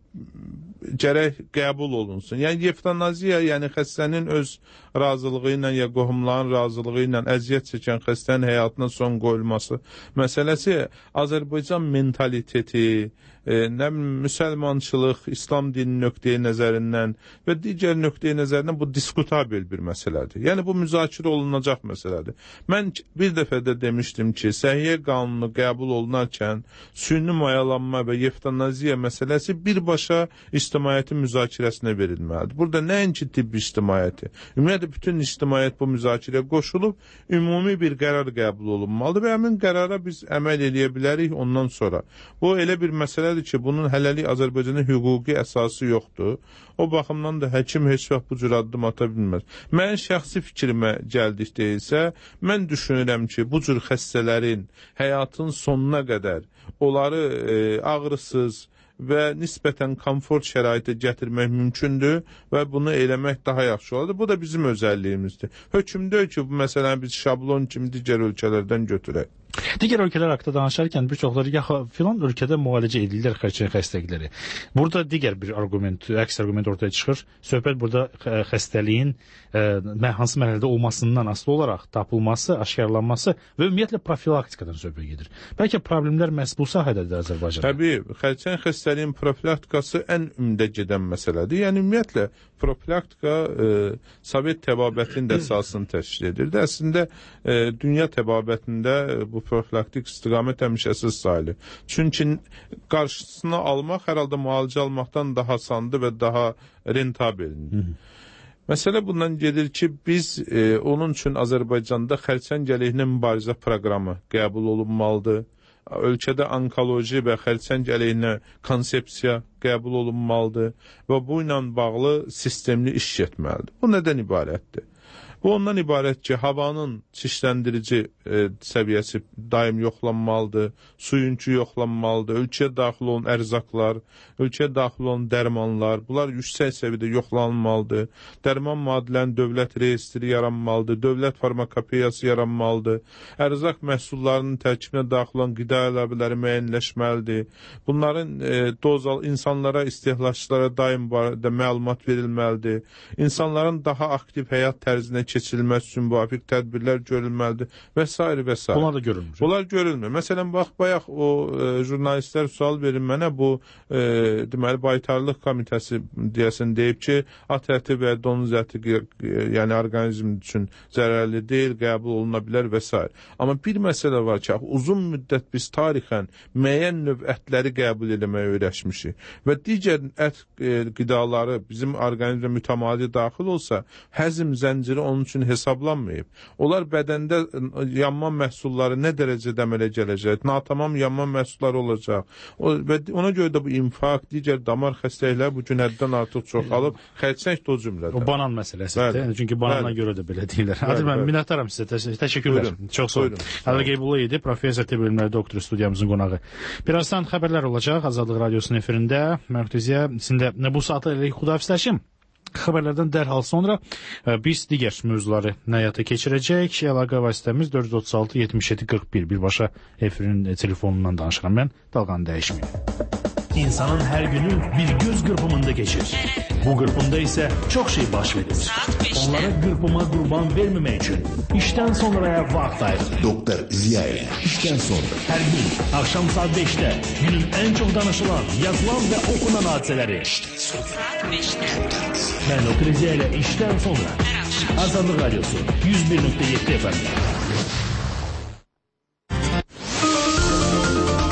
gərək qəbul olunsun. Yəni evtanaziya, yəni xəstənin öz razılığı ilə ya qohumların razılığı ilə əziyyət çəkən xəstənin həyatına son qoyulması məsələsi Azərbaycan mentaliteti, e, nə müsəlmançılıq, İslam dini nöqteyi nəzərindən və digər nöqteyi nəzərindən bu diskutabil bir məsələdir. Yəni bu müzakirə olunacaq məsələdir. Mən bir dəfə də demişdim ki, səhiyyə qanunu qəbul olunarkən süni mayalanma və evtanaziya məsələsi birbaşa ictimaiyyətin müzakirəsinə verilməlidir. Burada nəinki tibbi ictimaiyyəti, ümumiyyətlə bütün ictimaiyyət bu müzakirəyə qoşulub, ümumi bir qərar qəbul olunmalıdır və həmin qərara biz əməl eləyə bilərik ondan sonra. Bu elə bir məsələdir ki, bunun hələlik Azərbaycanın hüquqi əsası yoxdur. O baxımdan da həkim heç vaxt bu cür addım ata bilməz. Mən şəxsi fikrimə gəldikdə isə, mən düşünürəm ki, bu cür xəstələrin həyatın sonuna qədər onları e, ağrısız və nisbətən komfort şəraitə gətirmək mümkündür və bunu eləmək daha yaxşı olardır. Bu da bizim özəlliyimizdir. Hökm deyil ki, bu məsələni biz şablon kimi digər ölkələrdən götürək. Digər ölkələr haqqında danışarkən bir çoxları ya filan ölkədə müalicə edirlər xərçəng xəstəlikləri. Burada digər bir arqument, əks arqument ortaya çıxır. Söhbət burada xəstəliyin ə, hansı mərhələdə olmasından asılı olaraq tapılması, aşkarlanması və ümumiyyətlə profilaktikadan söhbət gedir. Bəlkə problemlər məhz bu sahədədir Azərbaycanda. Təbii, xərçəng xəstəliyin profilaktikası ən ümdə gedən məsələdir. Yəni ümumiyyətlə profilaktika e, Sovet təbabətinin də əsasını təşkil edirdi. Əslində e, dünya təbabətində e, bu profilaktik istiqamət həmişəsiz sayılır. Çünki qarşısını almaq hər halda müalicə almaqdan daha asandır və daha rentabeldir. Məsələ bundan gedir ki, biz e, onun üçün Azərbaycanda xərçəng əleyhinə mübarizə proqramı qəbul olunmalıdır. Ölkədə onkoloji və xərçəng əleyhinə konsepsiya qəbul olunmalıdır və bu ilə bağlı sistemli iş getməlidir. Bu nədən ibarətdir? Bu ondan ibarət ki, havanın çirkləndirici e, səviyyəsi daim yoxlanmalıdır, suyuncu yoxlanmalıdır, ölkəyə daxil olan ərzaqlar, ölkəyə daxil olan dərmanlar, bunlar yüksək səviyyədə yoxlanılmalıdır. Dərman maddələrinin dövlət reyestri yaranmalıdır, dövlət farmakopeyası yaranmalıdır, ərzaq məhsullarının tərkibinə daxil olan qida əlavələri müəyyənləşməlidir. Bunların e, dozal insanlara, istehlakçılara daim barədə məlumat verilməlidir. İnsanların daha aktiv həyat tərzinə keçirilməsi üçün müvafiq tədbirlər görülməlidir və s. və s. Bunlar da görülmür. Bunlar görülmür. Məsələn, bax, bayaq o e, jurnalistlər sual verir mənə, bu e, deməli, Baytarlıq Komitəsi deyəsin deyib ki, at əti və donuz əti e, yəni orqanizm üçün zərərli deyil, qəbul oluna bilər və s. Amma bir məsələ var ki, uzun müddət biz tarixən müəyyən növ ətləri qəbul eləməyə öyrəşmişik və digər ət e, qidaları bizim orqanizmə mütəmadi daxil olsa, həzm zənciri onun bunun üçün hesablanmayıb. Onlar bədəndə yanma məhsulları nə dərəcədə əmələ gələcək, natamam yanma məhsulları olacaq. O, və ona görə də bu infarkt, digər damar xəstəlikləri bu gün həddən artıq çoxalıb, xərçəng də o cümlədə. O banan məsələsidir. Çünki banana görə də belə deyirlər. Hadi mən minnətdaram sizə. Təşəkkürlər. Çox sağ olun. Adil Qeybulla idi, professor tibb bilimləri doktoru studiyamızın qonağı. Birazdan xəbərlər olacaq Azadlıq Radiosunun efirində. Mərkəziyə sizin də bu saata elə xudafisləşim. Xəbərlərdən dərhal sonra biz digər mövzuları həyata keçirəcək. Əlaqə vasitəmiz dörd yüz otuz altı yetmiş yeddi qırx bir. Birbaşa efirin telefonundan danışıram mən. Dalğanı dəyişməyin. İnsanın hər günü bir göz qırpımında keçir. Bu qırpımda isə çox şey baş verir. Onlara qırpıma qurban verməmək üçün işdən sonraya vaxt ayırır. Doktor Ziyayev, işdən sonra. Hər gün axşam saat beşdə günün ən çox danışılan, yazılan və okunan hadisələri. Mən Doktor Ziyayev işdən sonra. Azadlıq Radiosu yüz bir nöqtə yeddi F M.